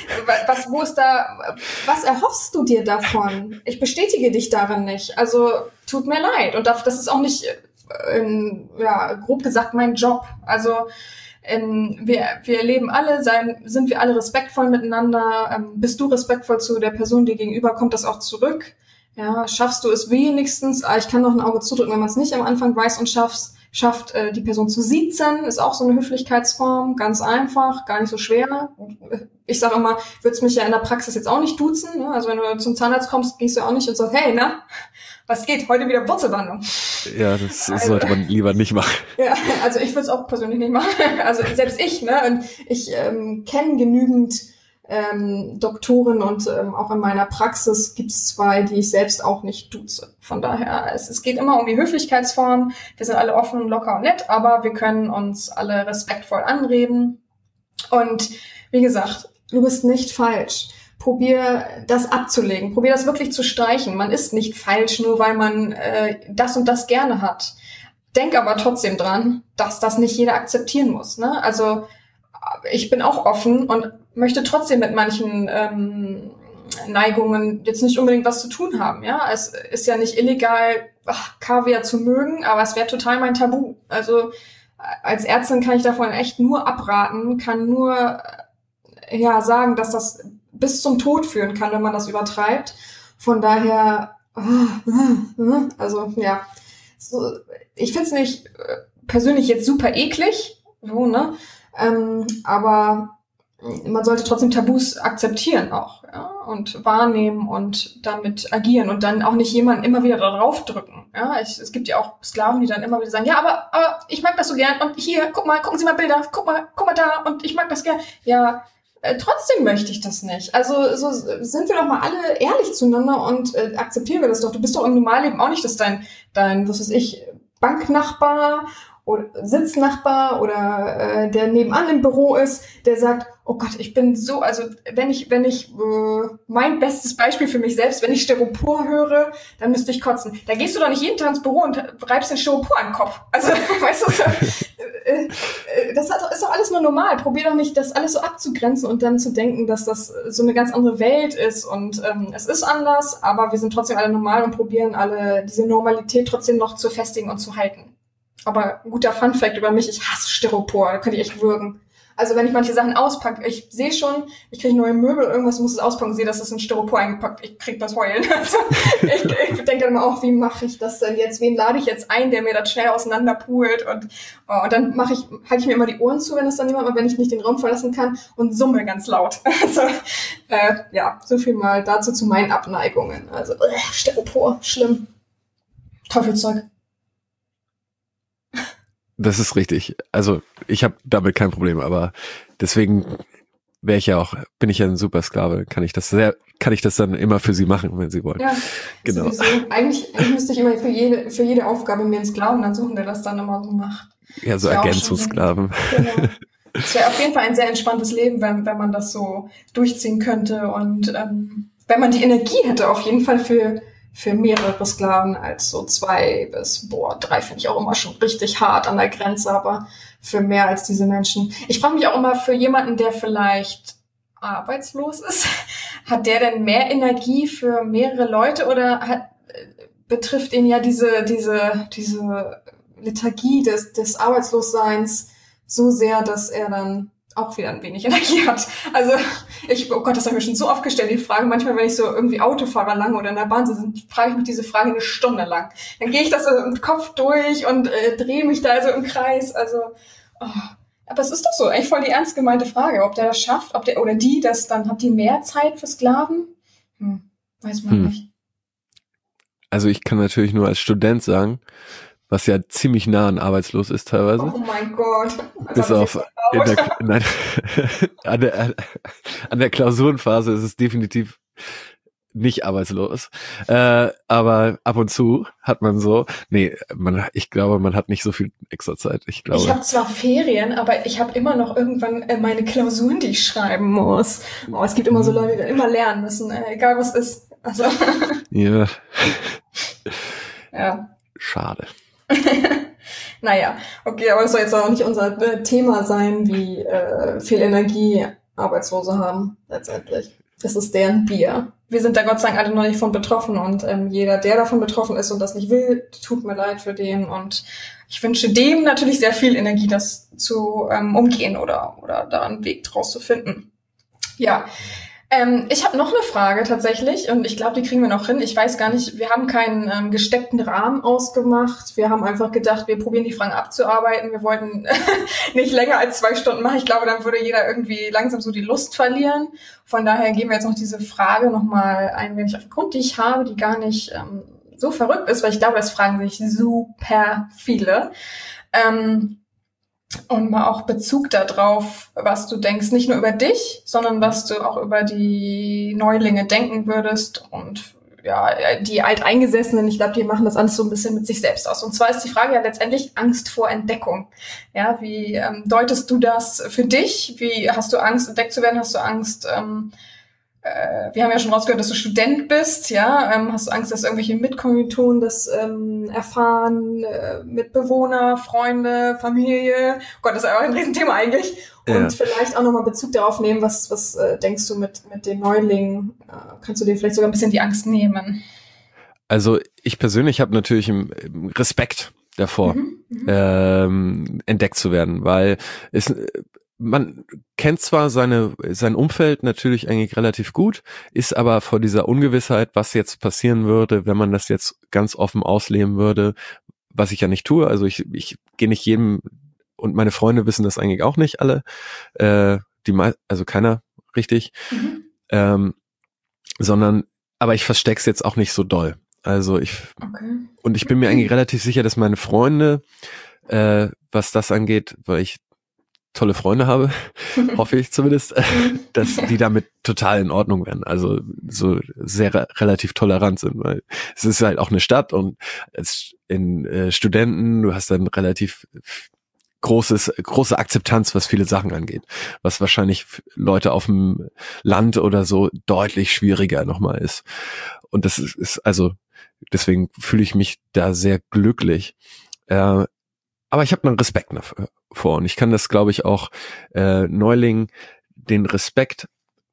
was erhoffst du dir davon? Ich bestätige dich darin nicht. Also, tut mir leid. Und das ist auch nicht, grob gesagt, mein Job. Also, wir leben alle, sind wir alle respektvoll miteinander. Bist du respektvoll zu der Person, die gegenüber, kommt das auch zurück? Ja, schaffst du es wenigstens, ich kann noch ein Auge zudrücken, wenn man es nicht am Anfang weiß und schafft die Person zu siezen, ist auch so eine Höflichkeitsform, ganz einfach, gar nicht so schwer. Ich sage immer, würd's mich ja in der Praxis jetzt auch nicht duzen, ne? Also wenn du zum Zahnarzt kommst, gehst du auch nicht und sagst, hey, na, was geht? Heute wieder Wurzelbehandlung. Ja, das sollte man lieber nicht machen. Ja, also ich würde es auch persönlich nicht machen. Also selbst ich, ne? Und ich kenne genügend Doktoren und auch in meiner Praxis gibt es 2, die ich selbst auch nicht duze. Von daher, es geht immer um die Höflichkeitsform. Wir sind alle offen, locker und nett, aber wir können uns alle respektvoll anreden. Und wie gesagt, du bist nicht falsch. Probier das abzulegen. Probier das wirklich zu streichen. Man ist nicht falsch, nur weil man das und das gerne hat. Denk aber trotzdem dran, dass das nicht jeder akzeptieren muss. Ne? Also ich bin auch offen und möchte trotzdem mit manchen Neigungen jetzt nicht unbedingt was zu tun haben. Ja, es ist ja nicht illegal, Kaviar zu mögen, aber es wäre total mein Tabu. Also als Ärztin kann ich davon echt nur abraten, kann nur sagen, dass das bis zum Tod führen kann, wenn man das übertreibt. Von daher, also ja, so, ich find's nicht persönlich jetzt super eklig, so, ne? Aber man sollte trotzdem Tabus akzeptieren auch, ja, und wahrnehmen und damit agieren und dann auch nicht jemanden immer wieder da drauf drücken. Ja, es gibt ja auch Sklaven, die dann immer wieder sagen, ja, aber ich mag das so gern und hier, gucken Sie mal Bilder, guck mal da und ich mag das gern. Ja, trotzdem möchte ich das nicht. Also so sind wir doch mal alle ehrlich zueinander und akzeptieren wir das doch. Du bist doch im Normalleben auch nicht, dass dein was weiß ich, Banknachbar oder Sitznachbar oder der nebenan im Büro ist, der sagt, oh Gott, ich bin so, also wenn ich mein bestes Beispiel für mich selbst, wenn ich Styropor höre, dann müsste ich kotzen. Da gehst du doch nicht jeden Tag ins Büro und reibst den Styropor an den Kopf. Also, weißt du, das ist doch alles nur normal. Probier doch nicht, das alles so abzugrenzen und dann zu denken, dass das so eine ganz andere Welt ist und es ist anders, aber wir sind trotzdem alle normal und probieren alle diese Normalität trotzdem noch zu festigen und zu halten. Aber ein guter Funfact über mich, ich hasse Styropor, da könnte ich echt würgen. Also wenn ich manche Sachen auspacke, ich sehe schon, ich kriege neue Möbel, irgendwas muss es auspacken, sehe, dass das in Styropor eingepackt, ich krieg das Heulen. Also ich denke dann immer auch, wie mache ich das denn jetzt? Wen lade ich jetzt ein, der mir das schnell auseinanderpult? Und dann halte ich mir immer die Ohren zu, wenn es dann jemand mal, wenn ich nicht den Raum verlassen kann und summe ganz laut. Also ja, so viel mal dazu zu meinen Abneigungen. Also Styropor, schlimm. Teufelzeug. Das ist richtig. Also ich habe damit kein Problem, aber deswegen bin ich ja ein Supersklave, kann ich das dann immer für sie machen, wenn sie wollen. Ja, genau. Sowieso. Eigentlich müsste ich immer für jede Aufgabe mir einen Sklaven dann suchen, der das dann immer so macht. Ja, so Ergänzungssklaven. Genau. Es wäre auf jeden Fall ein sehr entspanntes Leben, wenn man das so durchziehen könnte und wenn man die Energie hätte, auf jeden Fall für mehrere Sklaven als so 2 bis 3 finde ich auch immer schon richtig hart an der Grenze, aber für mehr als diese Menschen. Ich frage mich auch immer für jemanden, der vielleicht arbeitslos ist, hat der denn mehr Energie für mehrere Leute oder betrifft ihn ja diese Lethargie des Arbeitslosseins so sehr, dass er dann auch wieder ein wenig Energie hat. Also oh Gott, das habe ich mir schon so oft gestellt, die Frage. Manchmal, wenn ich so irgendwie Autofahrer lange oder in der Bahn sitze, frage ich mich diese Frage 1 Stunde lang. Dann gehe ich das so im Kopf durch und drehe mich da so im Kreis. Also, aber es ist doch so, eigentlich voll die ernst gemeinte Frage, ob der das schafft, ob der oder die das dann, habt ihr mehr Zeit für Sklaven? Weiß man nicht. Also ich kann natürlich nur als Student sagen, was ja ziemlich nah an arbeitslos ist teilweise. Oh mein Gott. Bis auf an der Klausurenphase ist es definitiv nicht arbeitslos. Aber ab und zu hat man so, ich glaube, man hat nicht so viel extra Zeit. Ich habe zwar Ferien, aber ich habe immer noch irgendwann meine Klausuren, die ich schreiben muss. Es gibt immer so Leute, die immer lernen müssen, egal was ist. Also. Ja. Ja. Schade. Naja, okay, aber das soll jetzt auch nicht unser Thema sein, wie viel Energie Arbeitslose haben, letztendlich. Das ist deren Bier. Wir sind da Gott sei Dank alle noch nicht von betroffen und jeder, der davon betroffen ist und das nicht will, tut mir leid für den und ich wünsche dem natürlich sehr viel Energie, das zu umgehen oder da einen Weg draus zu finden. Ja. Ich habe noch eine Frage tatsächlich und ich glaube, die kriegen wir noch hin. Ich weiß gar nicht, wir haben keinen gesteckten Rahmen ausgemacht. Wir haben einfach gedacht, wir probieren die Fragen abzuarbeiten. Wir wollten nicht länger als 2 Stunden machen. Ich glaube, dann würde jeder irgendwie langsam so die Lust verlieren. Von daher gehen wir jetzt noch diese Frage nochmal ein wenig auf den Grund, die ich habe, die gar nicht so verrückt ist, weil ich glaube, das fragen sich super viele. Und mal auch Bezug darauf, was du denkst, nicht nur über dich, sondern was du auch über die Neulinge denken würdest und ja, die Alteingesessenen, ich glaube, die machen das alles so ein bisschen mit sich selbst aus. Und zwar ist die Frage ja letztendlich Angst vor Entdeckung. Ja, wie deutest du das für dich? Wie hast du Angst, entdeckt zu werden? Hast du Angst, wir haben ja schon rausgehört, dass du Student bist, ja. Hast du Angst, dass irgendwelche Mitkommilitonen das erfahren, Mitbewohner, Freunde, Familie? Gott, das ist ja auch ein Riesenthema eigentlich. Und ja. Vielleicht auch nochmal Bezug darauf nehmen, was denkst du mit den Neulingen? Kannst du dir vielleicht sogar ein bisschen die Angst nehmen? Also ich persönlich habe natürlich Respekt davor, entdeckt zu werden, weil man kennt zwar sein Umfeld natürlich eigentlich relativ gut, ist aber vor dieser Ungewissheit, was jetzt passieren würde, wenn man das jetzt ganz offen ausleben würde, was ich ja nicht tue. Also ich gehe nicht jedem, und meine Freunde wissen das eigentlich auch nicht alle, also keiner richtig, aber ich versteck's jetzt auch nicht so doll. Also und ich bin mir eigentlich relativ sicher, dass meine Freunde, was das angeht, weil ich tolle Freunde habe, hoffe ich zumindest, dass die damit total in Ordnung werden. Also so sehr relativ tolerant sind, weil es ist halt auch eine Stadt und in Studenten, du hast dann relativ große Akzeptanz, was viele Sachen angeht, was wahrscheinlich Leute auf dem Land oder so deutlich schwieriger nochmal ist. Und das ist also, deswegen fühle ich mich da sehr glücklich. Aber ich habe einen Respekt davor und ich kann das, glaube ich, auch Neulingen, den Respekt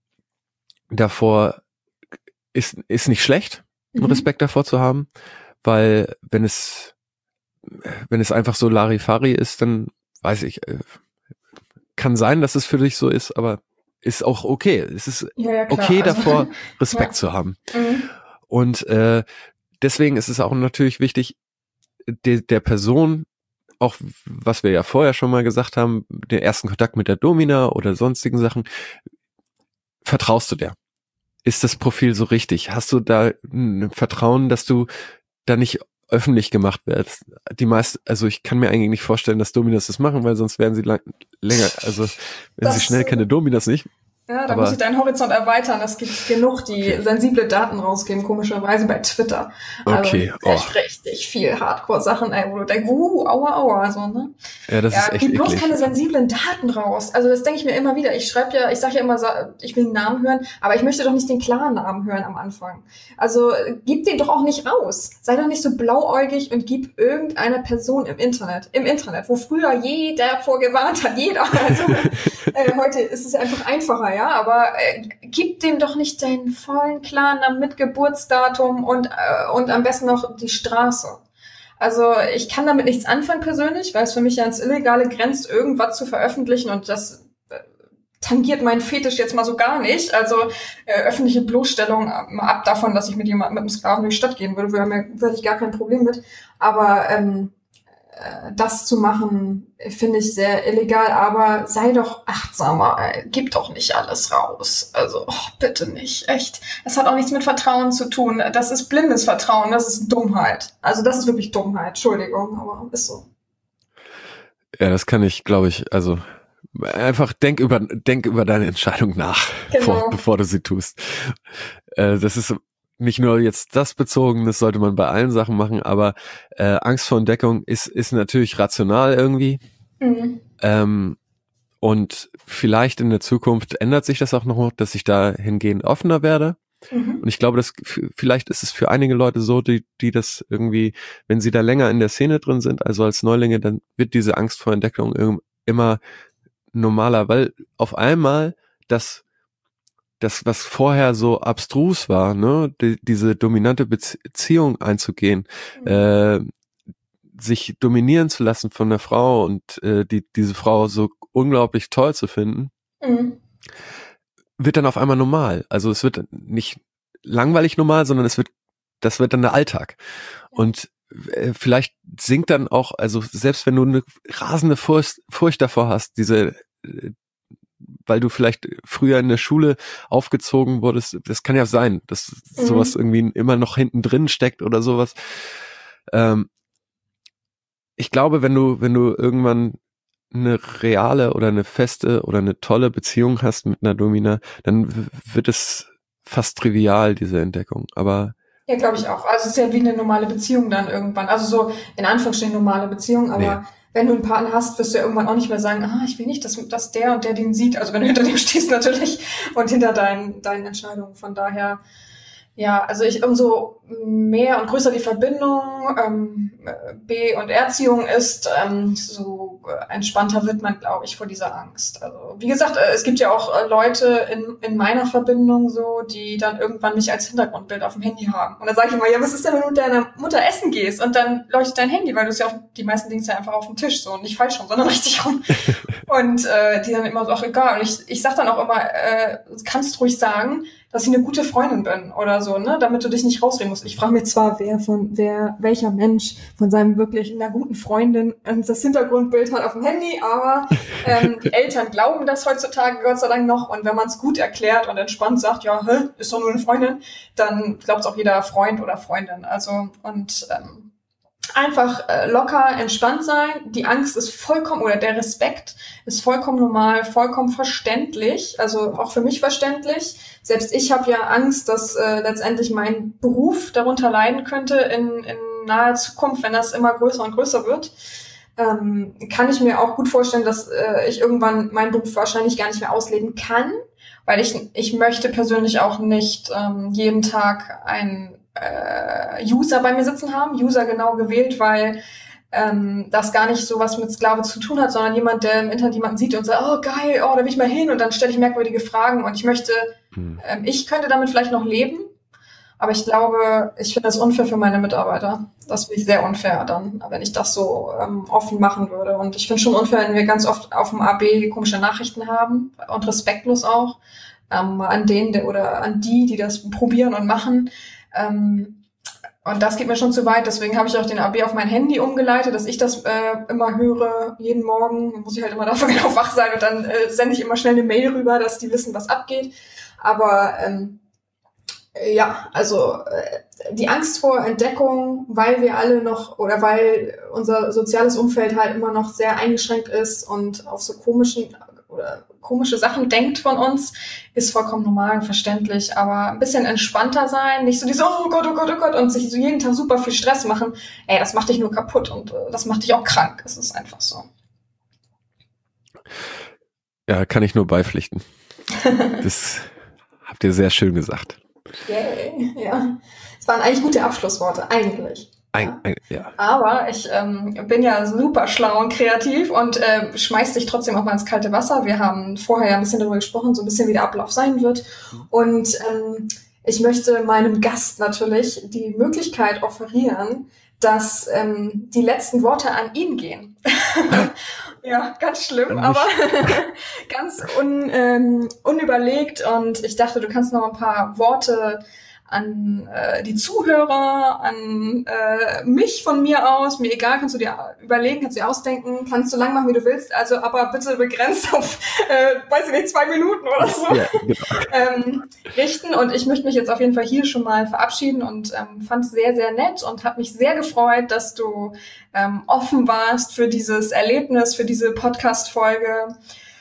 davor ist nicht schlecht, einen Respekt davor zu haben, weil wenn es einfach so Larifari ist, dann weiß ich, kann sein, dass es für dich so ist, aber ist auch okay. Es ist okay davor, Respekt zu haben. Und deswegen ist es auch natürlich wichtig, der Person, auch was wir ja vorher schon mal gesagt haben, den ersten Kontakt mit der Domina oder sonstigen Sachen, vertraust du der? Ist das Profil so richtig? Hast du da ein Vertrauen, dass du da nicht öffentlich gemacht wirst? Also ich kann mir eigentlich nicht vorstellen, dass Dominas das machen, weil sonst werden sie länger, also wenn sie schnell keine Dominas nicht. Ja, da muss ich deinen Horizont erweitern. Es gibt genug, die sensible Daten rausgeben, komischerweise bei Twitter. Okay. Also richtig viel Hardcore-Sachen, wo du denkst, aua, so, ne? Ja, das ist echt gib bloß eklig. keine sensiblen Daten raus. Also das denke ich mir immer wieder. Ich sage ja immer, ich will einen Namen hören, aber ich möchte doch nicht den klaren Namen hören am Anfang. Also gib den doch auch nicht raus. Sei doch nicht so blauäugig und gib irgendeiner Person im Internet, wo früher jeder vorgewarnt hat, jeder. Also heute ist es einfach einfacher, ja, aber gib dem doch nicht deinen vollen klaren Namen mit Geburtsdatum und am besten noch die Straße. Also ich kann damit nichts anfangen persönlich, weil es für mich ja ins Illegale grenzt, irgendwas zu veröffentlichen und das tangiert meinen Fetisch jetzt mal so gar nicht. Also öffentliche Bloßstellung, mal ab davon, dass ich mit jemandem mit einem Sklaven durch die Stadt gehen würde, würde ich gar kein Problem mit. Aber das zu machen, finde ich sehr illegal, aber sei doch achtsamer, gib doch nicht alles raus. Also, bitte nicht, echt. Es hat auch nichts mit Vertrauen zu tun. Das ist blindes Vertrauen, das ist Dummheit. Also das ist wirklich Dummheit, Entschuldigung, aber ist so. Ja, das kann ich, glaube ich, also einfach denk über deine Entscheidung nach, bevor du sie tust. Das ist nicht nur jetzt das bezogen, das sollte man bei allen Sachen machen, aber Angst vor Entdeckung ist natürlich rational irgendwie. Und vielleicht in der Zukunft ändert sich das auch noch, dass ich dahingehend offener werde. Und ich glaube, vielleicht ist es für einige Leute so, die das irgendwie, wenn sie da länger in der Szene drin sind, also als Neulinge, dann wird diese Angst vor Entdeckung immer normaler, weil auf einmal das, was vorher so abstrus war, ne, diese dominante Beziehung einzugehen, sich dominieren zu lassen von der Frau und diese Frau so unglaublich toll zu finden, wird dann auf einmal normal. Also es wird nicht langweilig normal, sondern das wird dann der Alltag. Und vielleicht sinkt dann auch, also selbst wenn du eine rasende Furcht davor hast, weil du vielleicht früher in der Schule aufgezogen wurdest, das kann ja sein, dass sowas irgendwie immer noch hinten drin steckt oder sowas. Ich glaube, wenn du irgendwann eine reale oder eine feste oder eine tolle Beziehung hast mit einer Domina, dann wird es fast trivial, diese Entdeckung. Aber ja, glaube ich auch. Also es ist ja wie eine normale Beziehung dann irgendwann. Also so in Anführungsstrichen normale Beziehung, aber wenn du einen Partner hast, wirst du ja irgendwann auch nicht mehr sagen, ich will nicht, dass der und der den sieht. Also wenn du hinter dem stehst natürlich und hinter deinen Entscheidungen. Von daher, ja, also umso mehr und größer die Verbindung B- und Erziehung ist, so entspannter wird man, glaube ich, vor dieser Angst. Also wie gesagt, es gibt ja auch Leute in meiner Verbindung so, die dann irgendwann mich als Hintergrundbild auf dem Handy haben. Und dann sage ich immer, ja, was ist denn, wenn du mit deiner Mutter essen gehst und dann leuchtet dein Handy, weil du es ja die meisten Dinge ja einfach auf dem Tisch, so, nicht falsch rum, sondern richtig rum. Und die dann immer so, ach egal. Und ich sag dann auch immer, kannst ruhig sagen, dass ich eine gute Freundin bin oder so, ne, damit du dich nicht rausreden musst. Ich frage mich zwar, welcher Mensch von seinem wirklich einer guten Freundin das Hintergrundbild Mal auf dem Handy, aber die Eltern glauben das heutzutage Gott sei Dank noch. Und wenn man es gut erklärt und entspannt sagt, ja, ist doch nur eine Freundin, dann glaubt es auch jeder Freund oder Freundin. Also und einfach locker, entspannt sein. Die Angst ist vollkommen, oder der Respekt ist vollkommen normal, vollkommen verständlich, also auch für mich verständlich. Selbst ich habe ja Angst, dass letztendlich mein Beruf darunter leiden könnte in naher Zukunft, wenn das immer größer und größer wird. Kann ich mir auch gut vorstellen, dass ich irgendwann meinen Beruf wahrscheinlich gar nicht mehr ausleben kann, weil ich möchte persönlich auch nicht jeden Tag einen User bei mir sitzen haben, User genau gewählt, weil das gar nicht so was mit Sklave zu tun hat, sondern jemand, der im Internet jemanden sieht und sagt, oh geil, oh, da will ich mal hin, und dann stelle ich merkwürdige Fragen und ich möchte, ich könnte damit vielleicht noch leben, aber ich glaube, ich finde das unfair für meine Mitarbeiter. Das finde ich sehr unfair dann, wenn ich das so offen machen würde. Und ich finde schon unfair, wenn wir ganz oft auf dem AB komische Nachrichten haben und respektlos auch an denen oder an die das probieren und machen. Und das geht mir schon zu weit, deswegen habe ich auch den AB auf mein Handy umgeleitet, dass ich das immer höre, jeden Morgen, muss ich halt immer dafür genau wach sein, und dann sende ich immer schnell eine Mail rüber, dass die wissen, was abgeht. Aber ja, also die Angst vor Entdeckung, weil wir alle noch, oder weil unser soziales Umfeld halt immer noch sehr eingeschränkt ist und auf so komische Sachen denkt von uns, ist vollkommen normal und verständlich, aber ein bisschen entspannter sein, nicht so diese oh Gott, oh Gott, oh Gott, und sich so jeden Tag super viel Stress machen, das macht dich nur kaputt und das macht dich auch krank. Es ist einfach so. Ja, kann ich nur beipflichten. Das habt ihr sehr schön gesagt. Yay, ja. Es waren eigentlich gute Abschlussworte, eigentlich. Ja. Aber ich bin ja super schlau und kreativ und schmeiß dich trotzdem auch mal ins kalte Wasser. Wir haben vorher ja ein bisschen darüber gesprochen, so ein bisschen wie der Ablauf sein wird. Und ich möchte meinem Gast natürlich die Möglichkeit offerieren, dass die letzten Worte an ihn gehen. Ja, ganz schlimm, aber ganz unüberlegt. Und ich dachte, du kannst noch ein paar Worte an die Zuhörer, an mich von mir aus, mir egal, kannst du dir überlegen, kannst du dir ausdenken, kannst du lang machen, wie du willst, also aber bitte begrenzt auf, weiß ich nicht, 2 Minuten oder so, ja, genau. Richten. Und ich möchte mich jetzt auf jeden Fall hier schon mal verabschieden und fand es sehr, sehr nett und habe mich sehr gefreut, dass du offen warst für dieses Erlebnis, für diese Podcast-Folge.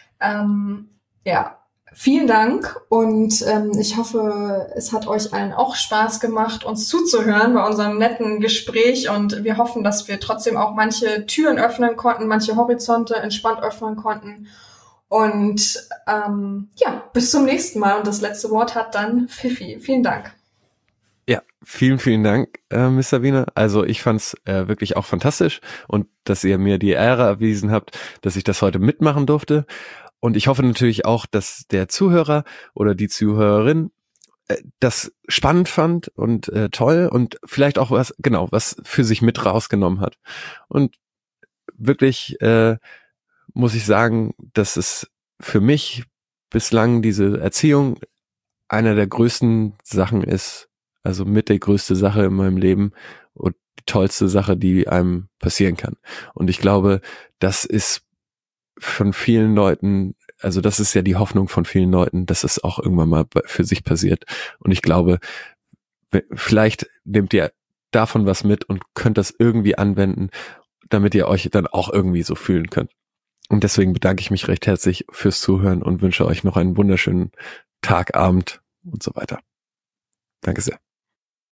Ja, vielen Dank, und ich hoffe, es hat euch allen auch Spaß gemacht, uns zuzuhören bei unserem netten Gespräch, und wir hoffen, dass wir trotzdem auch manche Türen öffnen konnten, manche Horizonte entspannt öffnen konnten. Und ja, bis zum nächsten Mal, und das letzte Wort hat dann Fifi. Vielen Dank. Ja, vielen, vielen Dank, Mr. Wiener. Also ich fand's wirklich auch fantastisch, und dass ihr mir die Ehre erwiesen habt, dass ich das heute mitmachen durfte. Und ich hoffe natürlich auch, dass der Zuhörer oder die Zuhörerin das spannend fand und toll und vielleicht auch was für sich mit rausgenommen hat. Und wirklich muss ich sagen, dass es für mich bislang diese Erziehung einer der größten Sachen ist, also mit der größte Sache in meinem Leben und die tollste Sache, die einem passieren kann. Und ich glaube, das ist von vielen Leuten, also das ist ja die Hoffnung von vielen Leuten, dass es auch irgendwann mal für sich passiert. Und ich glaube, vielleicht nehmt ihr davon was mit und könnt das irgendwie anwenden, damit ihr euch dann auch irgendwie so fühlen könnt. Und deswegen bedanke ich mich recht herzlich fürs Zuhören und wünsche euch noch einen wunderschönen Tag, Abend und so weiter. Danke sehr.